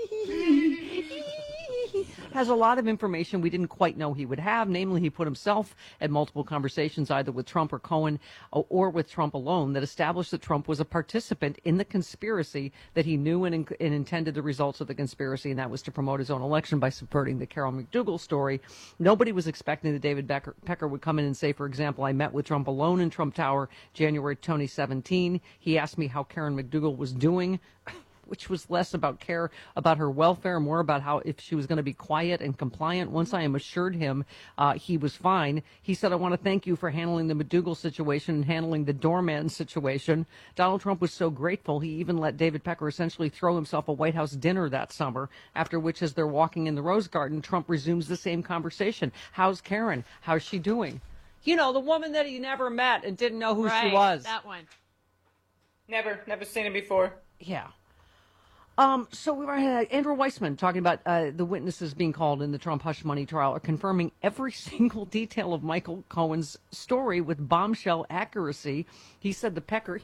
has a lot of information we didn't quite know he would have. Namely, he put himself at multiple conversations either with Trump or Cohen or, or with Trump alone that established that Trump was a participant in the conspiracy, that he knew and, and intended the results of the conspiracy, and that was to promote his own election by subverting the Carol McDougal story. Nobody was expecting that David Becker, Pecker would come in and say, for example, I met with Trump alone in Trump Tower January twenty seventeen. He asked me how Karen McDougal was doing, which was less about care about her welfare, more about how if she was going to be quiet and compliant. Once I am assured him uh, he was fine, he said, I want to thank you for handling the McDougal situation and handling the doorman situation. Donald Trump was so grateful, he even let David Pecker essentially throw himself a White House dinner that summer, after which, as they're walking in the Rose Garden, Trump resumes the same conversation. How's Karen? How's she doing? You know, the woman that he never met and didn't know who right, she was. That one. Never, never seen him before. Yeah. Um, so we were uh, Andrew Weissman talking about uh, the witnesses being called in the Trump hush money trial are confirming every single detail of Michael Cohen's story with bombshell accuracy. He said the Pecker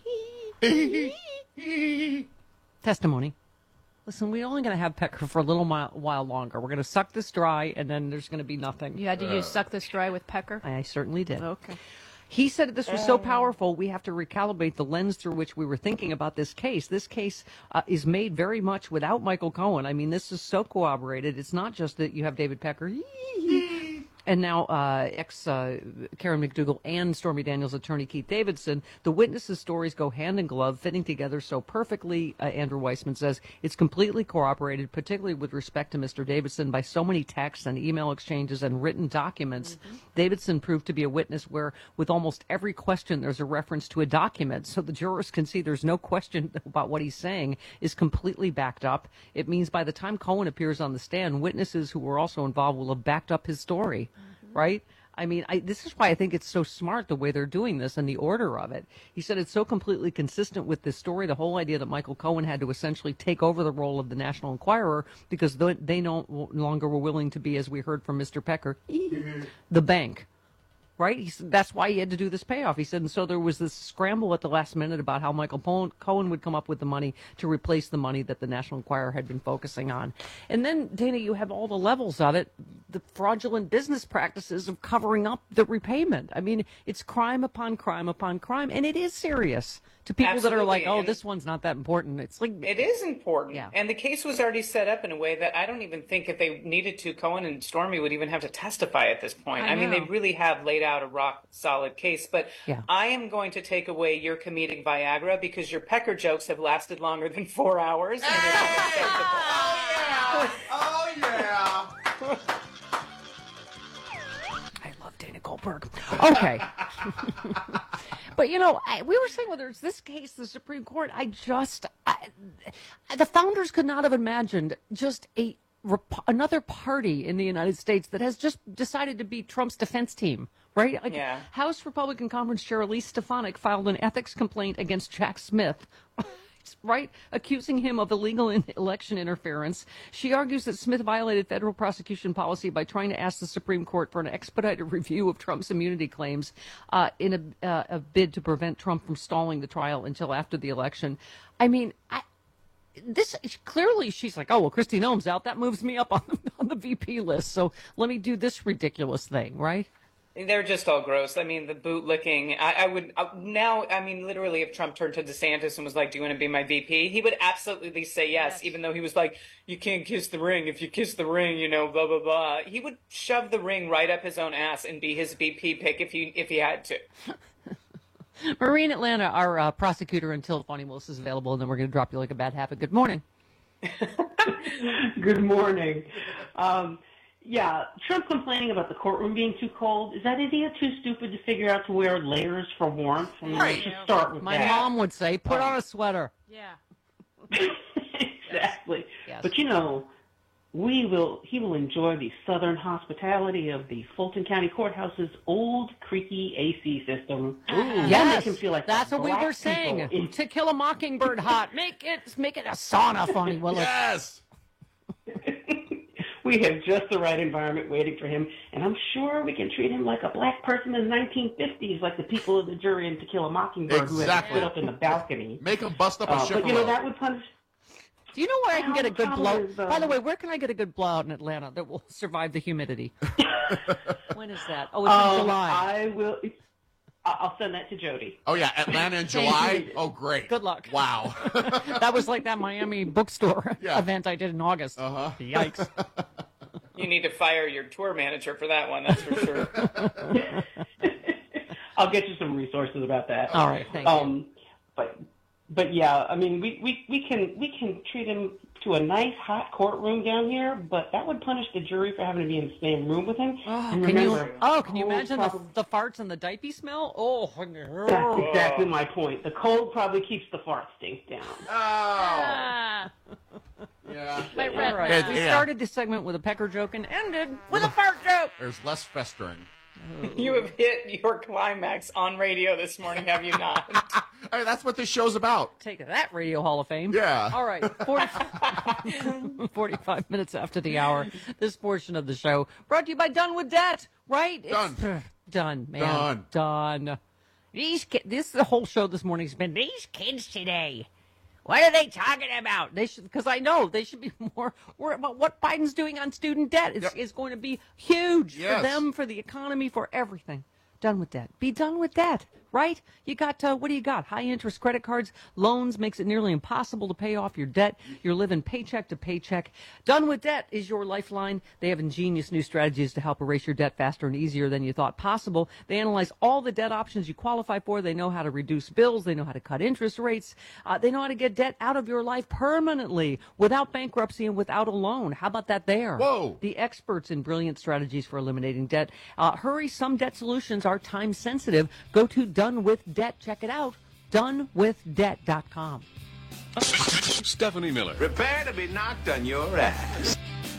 testimony. Listen, we're only going to have Pecker for a little while, while longer. We're going to suck this dry, and then there's going to be nothing. You had to use Suck This Dry with Pecker? I certainly did. Okay. He said this was so powerful, we have to recalibrate the lens through which we were thinking about this case. This case uh, is made very much without Michael Cohen. I mean, this is so corroborated. It's not just that you have David Pecker and now uh, ex uh, Karen McDougal and Stormy Daniels' attorney Keith Davidson. The witnesses' stories go hand in glove, fitting together so perfectly, uh, Andrew Weissman says. It's completely corroborated, particularly with respect to Mister Davidson, by so many texts and email exchanges and written documents. Mm-hmm. Davidson proved to be a witness where, with almost every question, there's a reference to a document, so the jurors can see there's no question about what he's saying is completely backed up. It means by the time Cohen appears on the stand, witnesses who were also involved will have backed up his story. Mm-hmm. Right? I mean, I, this is why I think it's so smart the way they're doing this and the order of it. He said it's so completely consistent with this story, the whole idea that Michael Cohen had to essentially take over the role of the National Enquirer because they no longer were willing to be, as we heard from Mister Pecker, the bank. Right? He said that's why he had to do this payoff. He said, and so there was this scramble at the last minute about how Michael Cohen would come up with the money to replace the money that the National Enquirer had been focusing on. And then, Dana, you have all the levels of it, the fraudulent business practices of covering up the repayment. I mean, it's crime upon crime upon crime, and it is serious to people Absolutely. that are like, oh, and this one's not that important. It's like it is important. Yeah. And the case was already set up in a way that I don't even think if they needed to, Cohen and Stormy would even have to testify at this point. I I, mean, they know. really have laid out a rock solid case. But Yeah. I am going to take away your comedic Viagra because your Pecker jokes have lasted longer than four hours. And it's unacceptable. Oh, yeah. I love Dana Goldberg. Okay. But, you know, I, we were saying whether it's this case, the Supreme Court, I just, I, the founders could not have imagined just a rep- another party in the United States that has just decided to be Trump's defense team, right? Like, Yeah. House Republican Conference Chair Elise Stefanik filed an ethics complaint against Jack Smith, right, accusing him of illegal in- election interference. She argues that Smith violated federal prosecution policy by trying to ask the Supreme Court for an expedited review of Trump's immunity claims uh, in a, uh, a bid to prevent Trump from stalling the trial until after the election. I mean, I, this clearly she's like, oh, well, Kristi Noem's out. That moves me up on the, on the V P list. So let me do this ridiculous thing, right? They're just all gross. I mean, the boot licking. I, I would uh, now. I mean, literally, if Trump turned to DeSantis and was like, "Do you want to be my V P?" He would absolutely say yes, yes, even though he was like, "You can't kiss the ring. If you kiss the ring, you know, blah blah blah." He would shove the ring right up his own ass and be his V P pick if he if he had to. Maureen Atlanta, our uh, prosecutor until Bonnie Willis is available, and then we're going to drop you like a bad habit. Good morning. Good morning. Um, Yeah, Trump complaining about the courtroom being too cold. Is that idiot too stupid to figure out to wear layers for warmth? I mean, Right. let's just start with My that. mom would say, put Um, on a sweater. Yeah. Exactly. Yes. But you know, we will. He will enjoy the southern hospitality of the Fulton County Courthouse's old creaky A C system. Ooh, That yes, makes him feel like that's what we black were saying. people in- To Kill a Mockingbird hot. Make it, make it a sauna, Bonnie Willis. Yes. We have just the right environment waiting for him, and I'm sure we can treat him like a black person in the nineteen fifties, like the people of the jury in To Kill a Mockingbird who had to Exactly. sit up in the balcony. Make him bust up a Uh, ship. but you know that would punish. Do you know where I can get a good How blow? is, uh, By the way, where can I get a good blowout in Atlanta that will survive the humidity? When is that? Oh, it's Um, in July. I will. I- I'll send that to Jody. Oh yeah, Atlanta in Thank July. you. Oh great. Good luck. Wow. That was like that Miami bookstore Yeah. event I did in August. Uh-huh. Yikes. You need to fire your tour manager for that one. That's for sure. I'll get you some resources about that. All right, thank um, you. But but yeah, I mean, we, we, we can we can treat him to a nice hot courtroom down here, but that would punish the jury for having to be in the same room with him. Oh, And can you? remember, Oh, can you cold imagine the, probably- the farts and the diaper smell? Oh, That's exactly my point. The cold probably keeps the fart stink down. Ah. Yeah. Wait, right, right. It- We yeah. started this segment with a pecker joke and ended with a fart joke. There's less festering. You have hit your climax on radio this morning, have you not? Hey, that's what this show's about. Take that, Radio Hall of Fame. Yeah. All right. forty, forty-five minutes after the hour, this portion of the show brought to you by Done with Debt, right? Done. It's, done, man. Done. Done. These ki- this the whole show this morning has been these kids today. What are they talking about? They should, because I know they should be more worried about what Biden's doing on student debt. It's, Yep. it's going to be huge Yes. for them, for the economy, for everything. Done with that. Be done with that, right? You got, uh, what do you got? High interest credit cards, loans, makes it nearly impossible to pay off your debt. You're living paycheck to paycheck. Done with Debt is your lifeline. They have ingenious new strategies to help erase your debt faster and easier than you thought possible. They analyze all the debt options you qualify for. They know how to reduce bills. They know how to cut interest rates. Uh, they know how to get debt out of your life permanently without bankruptcy and without a loan. How about that there? Whoa. The experts in brilliant strategies for eliminating debt. Uh, hurry, some debt solutions are time sensitive. Go to Done With Debt. Check it out. done with debt dot com. Stephanie Miller. Prepare to be knocked on your ass.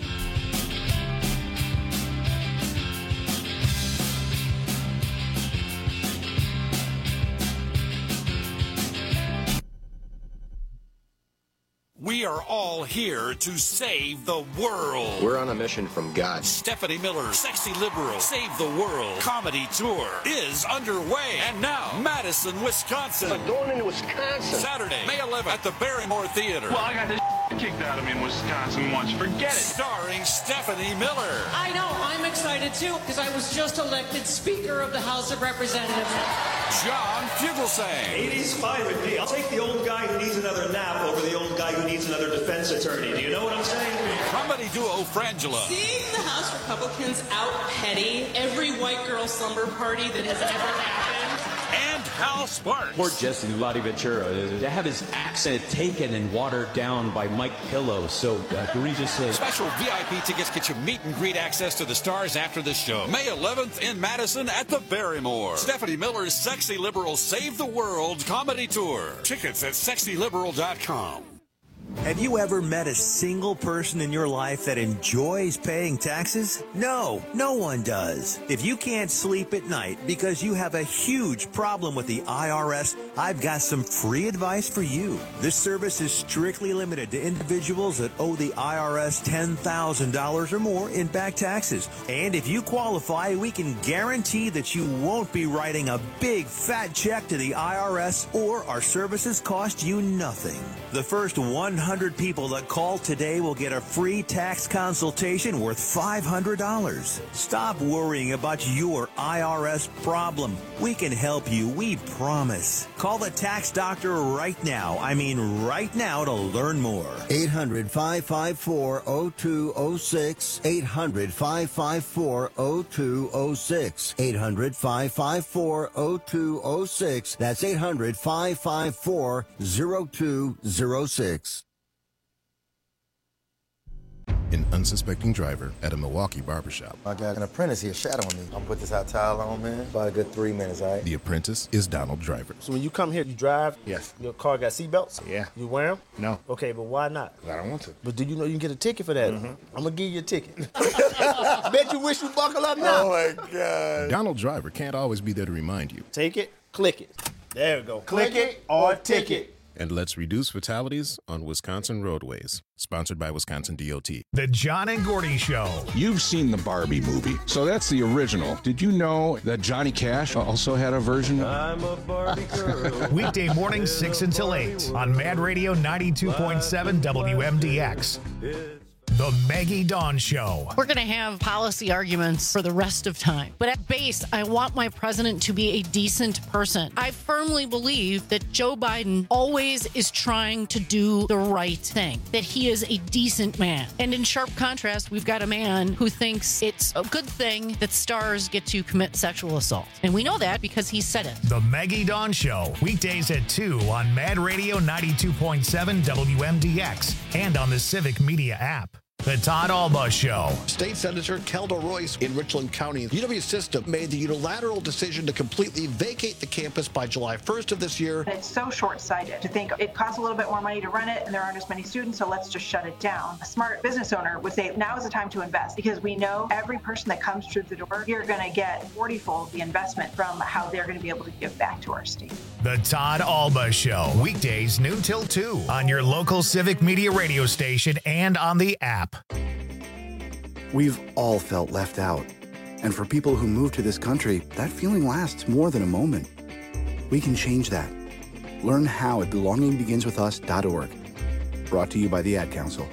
We are all here to save the world. We're on a mission from God. Stephanie Miller's Sexy Liberal Save the World comedy tour is underway. And now, Madison, Wisconsin. Like going into Wisconsin. Saturday, May eleventh at the Barrymore Theater. Well, I got the kicked out of me in Wisconsin once. Forget it. Starring Stephanie Miller. I know. I'm excited, too, because I was just elected Speaker of the House of Representatives. John Fugelsang. eighty's fine with me. I'll take the old guy who needs another nap over the old guy who needs another defense attorney. Do you know what I'm saying? Comedy duo Frangela. Seeing the House Republicans out petty every white girl slumber party that has ever happened. And Hal Sparks. Poor Jesse Lottie Ventura to have his accent taken and watered down by Mike Pillow so egregiously. Special V I P tickets get you meet and greet access to the stars after the show. May eleventh in Madison at the Barrymore. Stephanie Miller's Sexy Liberal Save the World comedy tour. Tickets at sexy liberal dot com. Have you ever met a single person in your life that enjoys paying taxes? No, no one does. If you can't sleep at night because you have a huge problem with the I R S, I've got some free advice for you. This service is strictly limited to individuals that owe the I R S ten thousand dollars or more in back taxes. And if you qualify, we can guarantee that you won't be writing a big fat check to the I R S or our services cost you nothing. The first one hundred people that call today will get a free tax consultation worth five hundred dollars. Stop worrying about your I R S problem. We can help you, we promise. Call the tax doctor right now. I mean right now to learn more. eight hundred, five five four, oh two oh six. eight hundred, five five four, oh two oh six. eight hundred, five five four, oh two oh six. That's eight hundred, five five four, oh two oh six. An unsuspecting driver at a Milwaukee barbershop. I got an apprentice here shadowing me. I'm gonna put this hot towel on, man. About a good three minutes, all right? The apprentice is Donald Driver. So when you come here, you drive? Yes. Your car got seatbelts? Yeah. You wear them? No. Okay, but why not? I don't want to. But do you know you can get a ticket for that? Mm-hmm. I'm gonna give you a ticket. Bet you wish you buckle up now. Oh my God. Donald Driver can't always be there to remind you. Take it, click it. There we go. Click it or ticket. And let's reduce fatalities on Wisconsin roadways. Sponsored by Wisconsin D O T. The John and Gordy Show. You've seen the Barbie movie, so that's the original. Did you know that Johnny Cash also had a version? I'm a Barbie girl. Weekday mornings six until eight on Mad Radio ninety-two point seven W M D X. The Maggie Dawn Show. We're going to have policy arguments for the rest of time. But at base, I want my president to be a decent person. I firmly believe that Joe Biden always is trying to do the right thing, that he is a decent man. And in sharp contrast, we've got a man who thinks it's a good thing that stars get to commit sexual assault. And we know that because he said it. The Maggie Dawn Show. Weekdays at two on Mad Radio ninety-two point seven W M D X and on the Civic Media app. The Todd Alba Show. State Senator Kelda Royce in Richland County. U W System made the unilateral decision to completely vacate the campus by July first of this year. It's so short-sighted to think it costs a little bit more money to run it and there aren't as many students, so let's just shut it down. A smart business owner would say now is the time to invest because we know every person that comes through the door, you're going to get forty-fold the investment from how they're going to be able to give back to our state. The Todd Alba Show. Weekdays noon till two on your local Civic Media radio station and on the app. We've all felt left out. And for people who move to this country, that feeling lasts more than a moment. We can change that. Learn how at belonging begins with us dot org. Brought to you by the Ad Council.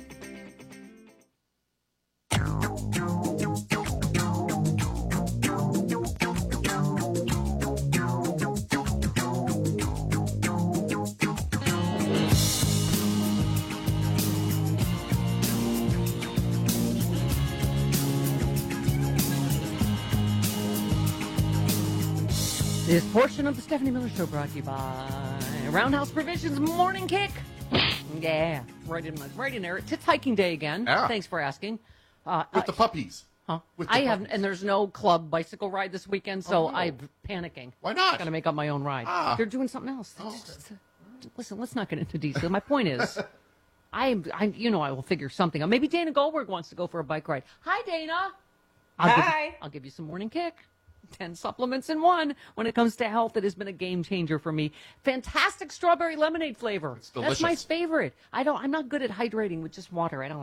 This portion of the Stephanie Miller Show brought to you by Roundhouse Provisions Morning Kick. Yeah, right in, right in there. It's hiking day again. Yeah. Thanks for asking. Uh, With the puppies. Huh? With the I have, puppies. and there's no club bicycle ride this weekend, so Oh, no. I'm panicking. Why not? Got to make up my own ride. Ah. They're doing something else. Oh. Just- just- listen, let's not get into detail. My point is, I, I, you know, I will figure something out. Maybe Dana Goldberg wants to go for a bike ride. Hi, Dana. I'll Hi. Give, I'll give you some morning kick. ten supplements in one when it comes to health. It has been a game changer for me. Fantastic strawberry lemonade flavor. It's That's my delicious. favorite. I don't, I'm not good at hydrating with just water. I don't,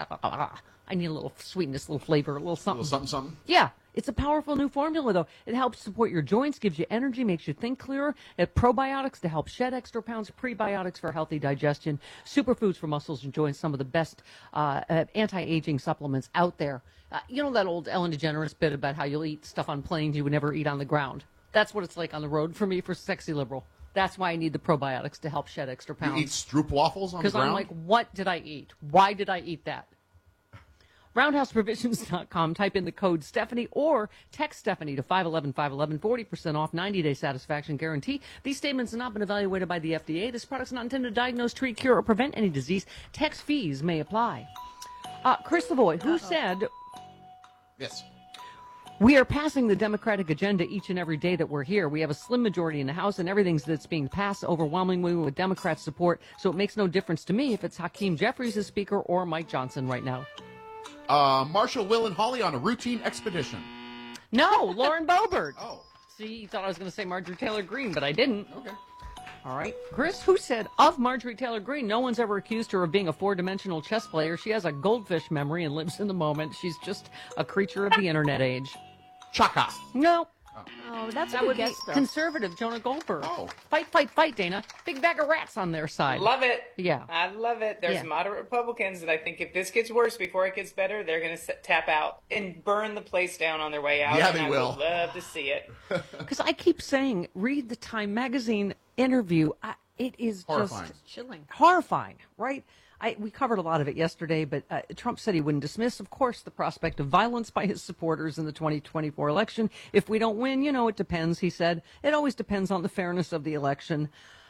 I need a little sweetness, a little flavor, a little A something. little something, something. Yeah, it's a powerful new formula, though. It helps support your joints, gives you energy, makes you think clearer. It probiotics to help shed extra pounds, prebiotics for healthy digestion, superfoods for muscles and joints, some of the best uh, uh, anti-aging supplements out there. Uh, you know that old Ellen DeGeneres bit about how you'll eat stuff on planes you would never eat on the ground? That's what it's like on the road for me for Sexy Liberal. That's why I need the probiotics to help shed extra You pounds. eat Stroop waffles on the Because ground? I'm like, what did I eat? Why did I eat that? roundhouse provisions dot com. Type in the code Stephanie or text Stephanie to five one one, five one one, forty percent off, ninety-day satisfaction guarantee. These statements have not been evaluated by the F D A. This product is not intended to diagnose, treat, cure, or prevent any disease. Tax fees may apply. Uh, Chris Lavoie, who said, Yes. we are passing the Democratic agenda each and every day that we're here. We have a slim majority in the House, and everything that's being passed overwhelmingly with Democrat support, so it makes no difference to me if it's Hakeem Jeffries as Speaker or Mike Johnson right now. Uh, Marshall, Will, and Holly on a routine expedition. No, Lauren Boebert. Oh. See, you thought I was going to say Marjorie Taylor Greene, but I didn't. Okay. All right. Chris, who said of Marjorie Taylor Greene, no one's ever accused her of being a four-dimensional chess player. She has a goldfish memory and lives in the moment. She's just a creature of the internet age. Chaka. No. Oh, that's That a would good be guess, though. Conservative Jonah Goldberg. Oh. Fight, fight, fight, Dana. Big bag of rats on their side. Love it. Yeah. I love it. There's Yeah. moderate Republicans that I think if this gets worse before it gets better, they're going to tap out and burn the place down on their way out. Yeah, and they I will. would love to see it. Because I keep saying, read the Time magazine interview. I, it is Horrifying. just chilling, horrifying, right? I, we covered a lot of it yesterday, but uh, Trump said he wouldn't dismiss, of course, the prospect of violence by his supporters in the twenty twenty-four election. If we don't win, you know, it depends, he said. It always depends on the fairness of the election.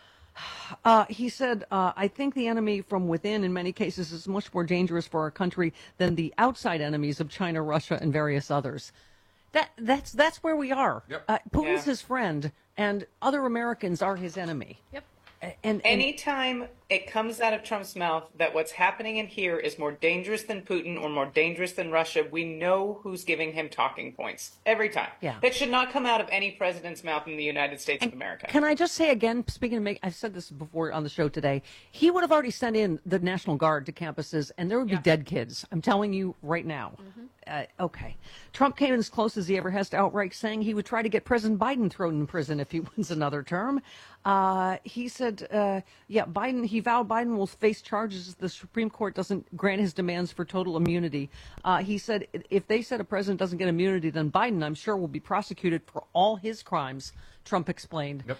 Uh, he said, uh, I think the enemy from within, in many cases, is much more dangerous for our country than the outside enemies of China, Russia, and various others. That that's that's where we are. Yep. Uh, Putin's Yeah. his friend, and other Americans are his enemy. Yep. And, and Anytime it comes out of Trump's mouth that what's happening in here is more dangerous than Putin or more dangerous than Russia, we know who's giving him talking points. Every time. Yeah. It should not come out of any president's mouth in the United States of America. Can I just say again, speaking of make, I've said this before on the show today, he would have already sent in the National Guard to campuses and there would be dead kids. I'm telling you right now. Uh, okay. Trump came as close as he ever has to outright saying he would try to get President Biden thrown in prison if he wins another term. Uh, he said, uh, yeah, Biden, he vowed Biden will face charges if the Supreme Court doesn't grant his demands for total immunity. Uh, he said, if they said a president doesn't get immunity, then Biden, I'm sure, will be prosecuted for all his crimes, Trump explained. Yep.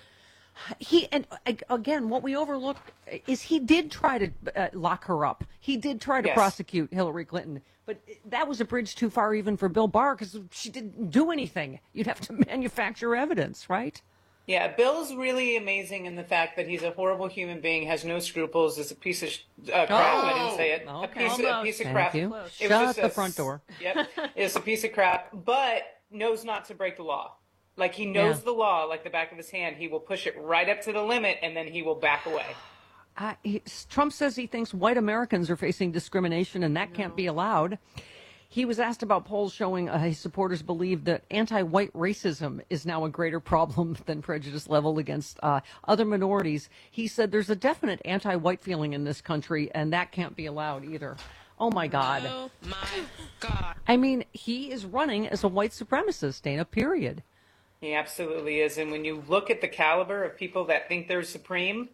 He and ag- again, what we overlook is he did try to uh, lock her up. He did try to Yes. prosecute Hillary Clinton, but that was a bridge too far even for Bill Barr because she didn't do anything. You'd have to manufacture evidence, right? Yeah, Bill's really amazing in the fact that he's a horrible human being, has no scruples, is a piece of sh- uh, crap. I didn't say it. Oh, A okay. piece, a piece of Thank crap. you. It was Shut just the a- front door. Yep, it's a piece of crap, but knows not to break the law. Like he knows Yeah. the law like the back of his hand. He will push it right up to the limit, and then he will back away. Uh, he, Trump says he thinks white Americans are facing discrimination, and that can't be allowed. He was asked about polls showing uh, his supporters believe that anti-white racism is now a greater problem than prejudice leveled against uh, other minorities. He said there's a definite anti-white feeling in this country, and that can't be allowed either. Oh, my God. Oh, my God. I mean, he is running as a white supremacist, Dana, period. He absolutely is. And when you look at the caliber of people that think they're supreme,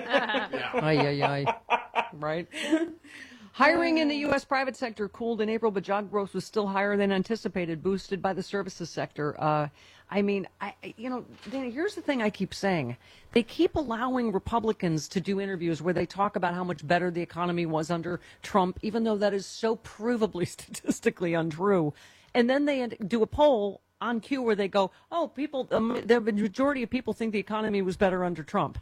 Ay, ay, ay. Right? Hiring in the U S private sector cooled in April, but job growth was still higher than anticipated, boosted by the services sector. Uh, I mean, I, I- you know, Dana, here's the thing I keep saying. They keep allowing Republicans to do interviews where they talk about how much better the economy was under Trump, even though that is so provably statistically untrue. And then they do a poll on cue where they go, oh, people, um, the majority of people think the economy was better under Trump.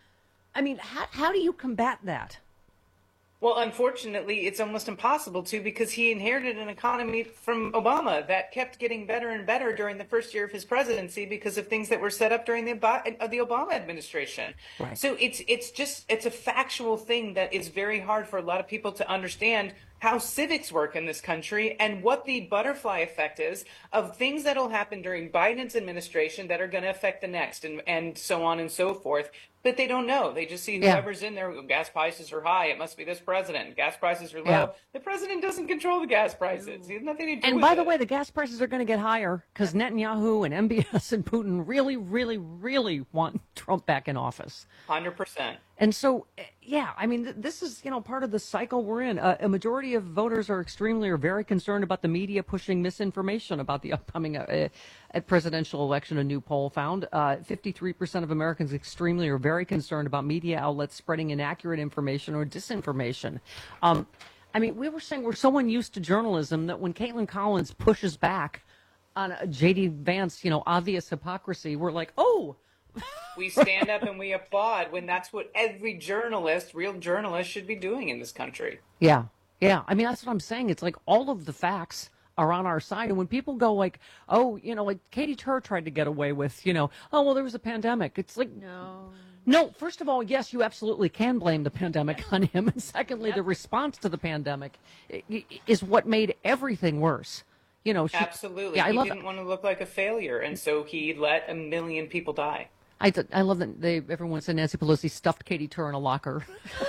I mean, how, how do you combat that? well, unfortunately, it's almost impossible to because he inherited an economy from Obama that kept getting better and better during the first year of his presidency because of things that were set up during the Ob- uh, the Obama administration. Right. So it's it's just it's a factual thing that is very hard for a lot of people to understand how civics work in this country and what the butterfly effect is of things that will happen during Biden's administration that are going to affect the next and, and so on and so forth. But they don't know. They just see Yeah. whoever's in there. Gas prices are high. It must be this president. Gas prices are low. Yeah. The president doesn't control the gas prices. He has nothing to do And with by it. the way, the gas prices are going to get higher because Netanyahu and M B S and Putin really, really, really want Trump back in office. one hundred percent. And so, eh, yeah, I mean, th- this is, you know, part of the cycle we're in. Uh, a majority of voters are extremely or very concerned about the media pushing misinformation about the upcoming uh, uh, presidential election, a new poll found. Uh, fifty-three percent of Americans extremely or very concerned about media outlets spreading inaccurate information or disinformation. Um, I mean, we were saying we're so unused to journalism that when Caitlin Collins pushes back on uh, J D Vance, you know, obvious hypocrisy, we're like, oh, We stand up and we applaud when that's what every journalist, real journalist, should be doing in this country. yeah, yeah. I mean, that's what I'm saying. It's like all of the facts are on our side. And when people go like, oh, you know, like Katie Tur tried to get away with, you know, oh, well, there was a pandemic. It's like, No. no, first of all, yes, you absolutely can blame the pandemic on him. And secondly, the response to the pandemic i- i- is what made everything worse. You know, she, Absolutely. Yeah, I he love didn't want to look like a failure, and so he let a million people die. I, d- I love that they everyone said Nancy Pelosi stuffed Katie Tur in a locker.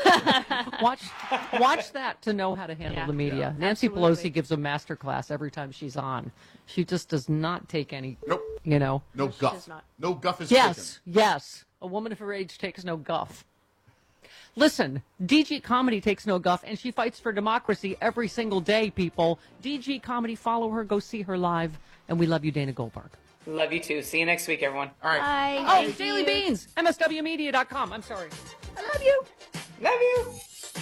watch watch that to know how to handle Yeah. the media. Yeah, Nancy absolutely. Pelosi gives a master class every time she's on. She just does not take any you know. No No, she guff. does not. No guff is Yes, yes. A woman of her age takes no guff. Listen, D G Comedy takes no guff, and she fights for democracy every single day, people. D G Comedy, follow her, go see her live, and we love you, Dana Goldberg. Love you too. See you next week, everyone. All right. Bye. Oh, Thank Daily you. Beans, M S W media dot com. I'm sorry. I love you. Love you.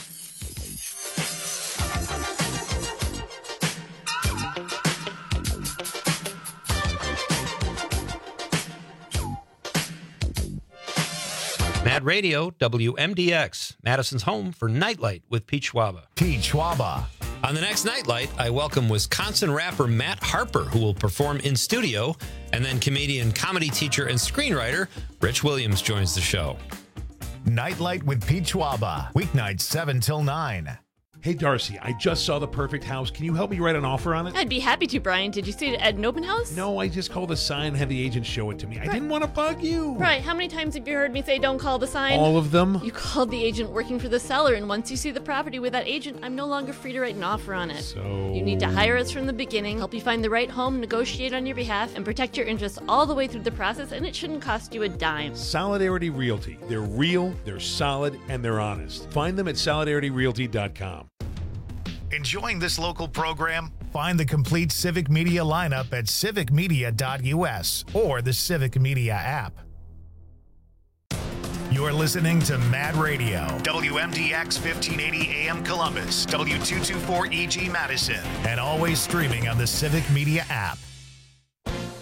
Mad Radio, W M D X, Madison's home for Nightlight with Pete Schwaba. Pete Schwaba. On the next Nightlight, I welcome Wisconsin rapper Matt Harper, who will perform in studio, and then comedian, comedy teacher, and screenwriter Rich Williams joins the show. Nightlight with Pete Schwaba. Weeknights seven till nine. Hey, Darcy, I just saw The Perfect House. Can you help me write an offer on it? I'd be happy to, Brian. Did you see it at an open house? No, I just called the sign and had the agent show it to me. I didn't want to bug you. Right, how many times have you heard me say don't call the sign? All of them? You called the agent working for the seller, and once you see the property with that agent, I'm no longer free to write an offer on it. So... You need to hire us from the beginning, help you find the right home, negotiate on your behalf, and protect your interests all the way through the process, and it shouldn't cost you a dime. Solidarity Realty. They're real, they're solid, and they're honest. Find them at solidarity realty dot com. Enjoying this local program? Find the complete Civic Media lineup at civic media dot U S or the Civic Media app. You're listening to Mad Radio, W M D X fifteen eighty A M Columbus, W two twenty-four E G Madison, and always streaming on the Civic Media app.